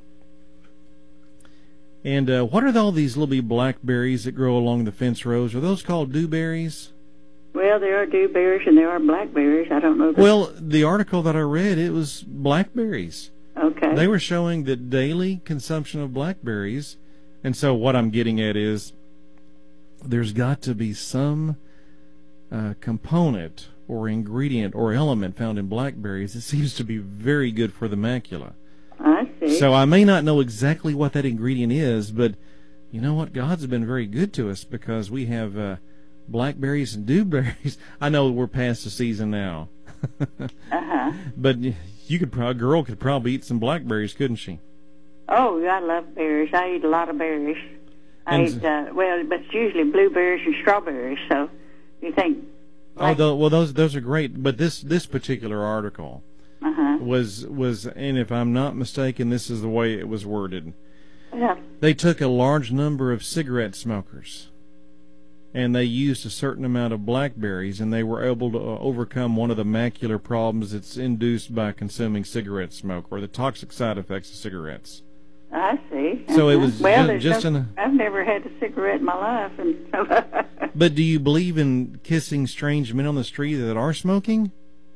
And uh, what are all these little bitty blackberries that grow along the fence rows? Are those called dewberries? Well, there are dewberries and there are blackberries. I don't know. The... Well, the article that I read, it was blackberries. Okay. They were showing that daily consumption of blackberries, and so what I'm getting at is there's got to be some uh, component or ingredient or element found in blackberries that seems to be very good for the macula. I see. So I may not know exactly what that ingredient is, but you know what? God's been very good to us because we have uh, blackberries and dewberries. I know we're past the season now. Uh-huh. But you could probably, a girl could probably eat some blackberries, couldn't she? Oh, I love berries. I eat a lot of berries. I And- eat, uh, well, but it's usually blueberries and strawberries, so you think... Oh, tho- well, those those are great. But this this particular article Uh-huh. was was, and if I'm not mistaken, this is the way it was worded. Yeah. They took a large number of cigarette smokers, and they used a certain amount of blackberries, and they were able to uh, overcome one of the macular problems that's induced by consuming cigarette smoke, or the toxic side effects of cigarettes. I see. So it Uh-huh. was well, ju- there's just no, in a- I've never had a cigarette in my life, and But do you believe in kissing strange men on the street that are smoking?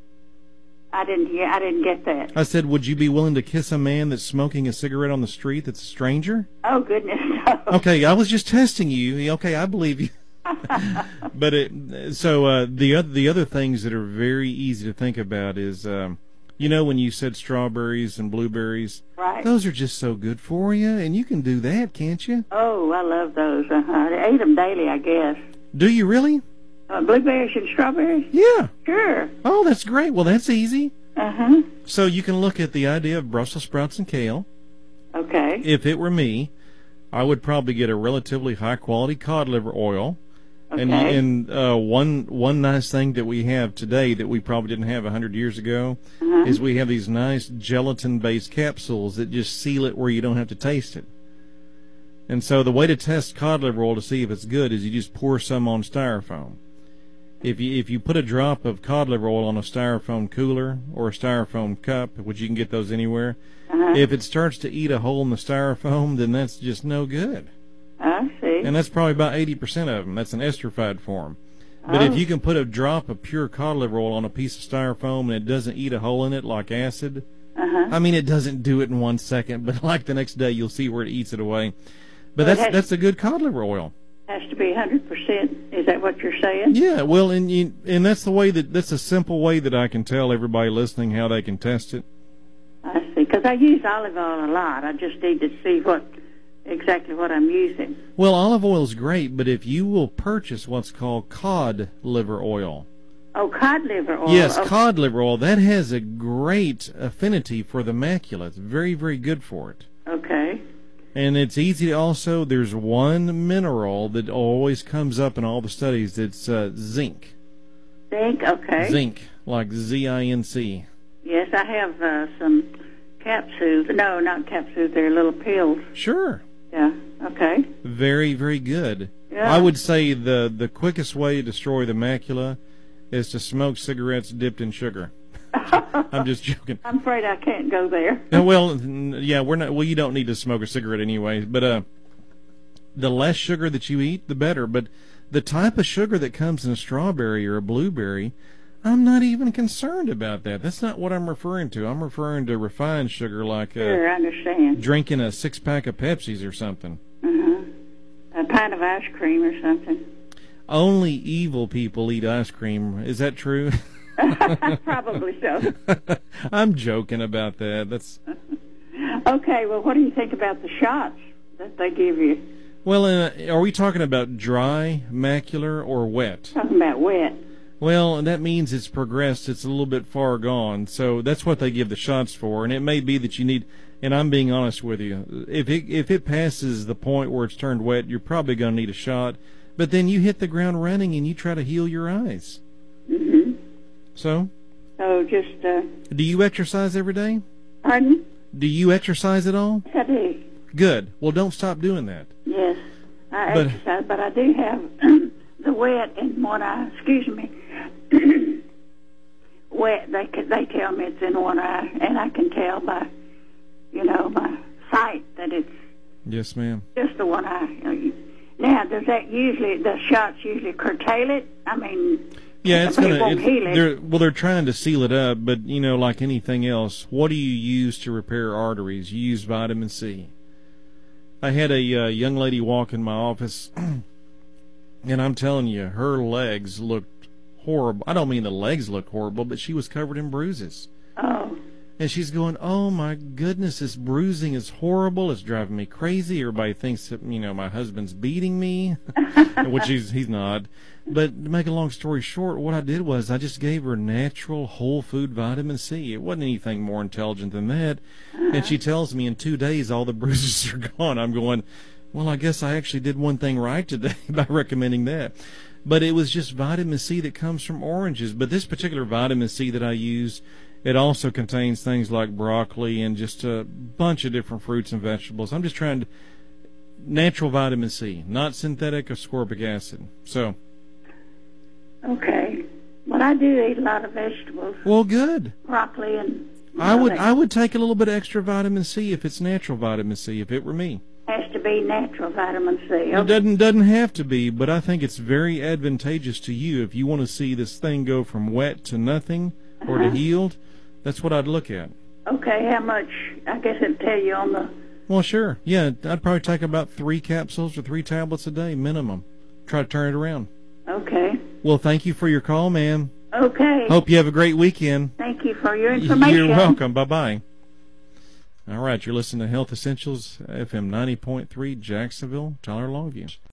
I didn't. Yeah, I didn't get that. I said, would you be willing to kiss a man that's smoking a cigarette on the street that's a stranger? Oh goodness, no. Okay, I was just testing you. Okay, I believe you. But it, so uh, the other the other things that are very easy to think about is, um, you know, when you said strawberries and blueberries, Right. those are just so good for you, and you can do that, can't you? Oh, I love those. Uh-huh. I eat them daily, I guess. Do you really? Uh, blueberries and strawberries? Yeah. Sure. Oh, that's great. Well, that's easy. Uh-huh. So you can look at the idea of Brussels sprouts and kale. Okay. If it were me, I would probably get a relatively high-quality cod liver oil. Okay. And, and uh, one one nice thing that we have today that we probably didn't have a hundred years ago Uh-huh. is we have these nice gelatin-based capsules that just seal it where you don't have to taste it. And so the way to test cod liver oil to see if it's good is you just pour some on styrofoam. If you if you put a drop of cod liver oil on a styrofoam cooler or a styrofoam cup, which you can get those anywhere, Uh-huh. if it starts to eat a hole in the styrofoam, then that's just no good. I see. And that's probably about eighty percent of them. That's an esterified form. But Oh. if you can put a drop of pure cod liver oil on a piece of styrofoam and it doesn't eat a hole in it like acid, Uh-huh. I mean, it doesn't do it in one second, but like the next day you'll see where it eats it away. But Well, it that's has- that's a good cod liver oil. Has to be one hundred percent. Is that what you're saying? Yeah, well, and you, and that's the way that that's a simple way that I can tell everybody listening how they can test it. I see. Because I use olive oil a lot. I just need to see what exactly what I'm using. Well, olive oil is great, but if you will purchase what's called cod liver oil, Oh, cod liver oil. yes, Oh, cod liver oil, that has a great affinity for the macula. It's very, very good for it. Okay. And it's easy to also, there's one mineral that always comes up in all the studies. It's uh, zinc. Zinc. Okay. Zinc, like Z I N C. Yes, I have uh, some capsules. No, not capsules. They're little pills. Sure. Yeah. Okay. Very, very good. Yeah. I would say the, the quickest way to destroy the macula is to smoke cigarettes dipped in sugar. I'm just joking. I'm afraid I can't go there. Uh, well, n- yeah, we're not. Well, you don't need to smoke a cigarette anyway. But uh, the less sugar that you eat, the better. But the type of sugar that comes in a strawberry or a blueberry, I'm not even concerned about that. That's not what I'm referring to. I'm referring to refined sugar, like uh, Sure, I understand. drinking a six pack of Pepsis or something. Uh-huh. A pint of ice cream or something. Only evil people eat ice cream. Is that true? Probably so. I'm joking about that. That's Okay, well, what do you think about the shots that they give you? well. Uh, are we talking about dry macular or wet? Talking about wet. Well, that means it's progressed. It's a little bit far gone. So that's what they give the shots for. And it may be that you need. And I'm being honest with you. If it if it passes the point where it's turned wet, you're probably going to need a shot. But then you hit the ground running and you try to heal your eyes. Mm-hmm. So, So just, uh, do you exercise every day? pardon? Do you exercise at all? Yes, I do. Good. Well, don't stop doing that. Yes, I But- exercise, but I do have the wet in one eye. Excuse me. Wet. They can, they tell me it's in one eye, and I can tell by, you know, my sight that it's Yes, ma'am. just the one eye. Now, does that usually the shots usually curtail it? I mean, Yeah, it's it gonna. won't It, heal it. they're, well, they're trying to seal it up, but you know, like anything else, what do you use to repair arteries? You use vitamin C. I had a uh, young lady walk in my office, and I'm telling you, her legs looked horrible. I don't mean the legs looked horrible, but she was covered in bruises. Oh, And she's going, oh my goodness, this bruising is horrible. It's driving me crazy. Everybody thinks that, you know, my husband's beating me, which he's, he's not. But to make a long story short, what I did was I just gave her natural whole food vitamin C. It wasn't anything more intelligent than that. And she tells me in two days all the bruises are gone. I'm going, well, I guess I actually did one thing right today by recommending that. But it was just vitamin C that comes from oranges. But this particular vitamin C that I use, it also contains things like broccoli and just a bunch of different fruits and vegetables. I'm just trying to natural vitamin C, not synthetic ascorbic acid. So, okay. Well, I do eat a lot of vegetables, well, good. broccoli and. you I know, would that I would take a little bit of extra vitamin C if it's natural vitamin C. If it were me, has to be natural vitamin C. it Okay. doesn't doesn't have to be, but I think it's very advantageous to you if you want to see this thing go from wet to nothing or to Uh-huh. healed. That's what I'd look at. Okay, how much? I guess it'll tell you on the. Well, sure. Yeah, I'd probably take about three capsules or three tablets a day minimum. Try to turn it around. Okay. Well, thank you for your call, ma'am. Okay. Hope you have a great weekend. Thank you for your information. You're welcome. Bye-bye. All right, you're listening to Health Essentials, F M ninety point three, Jacksonville, Tyler Longview.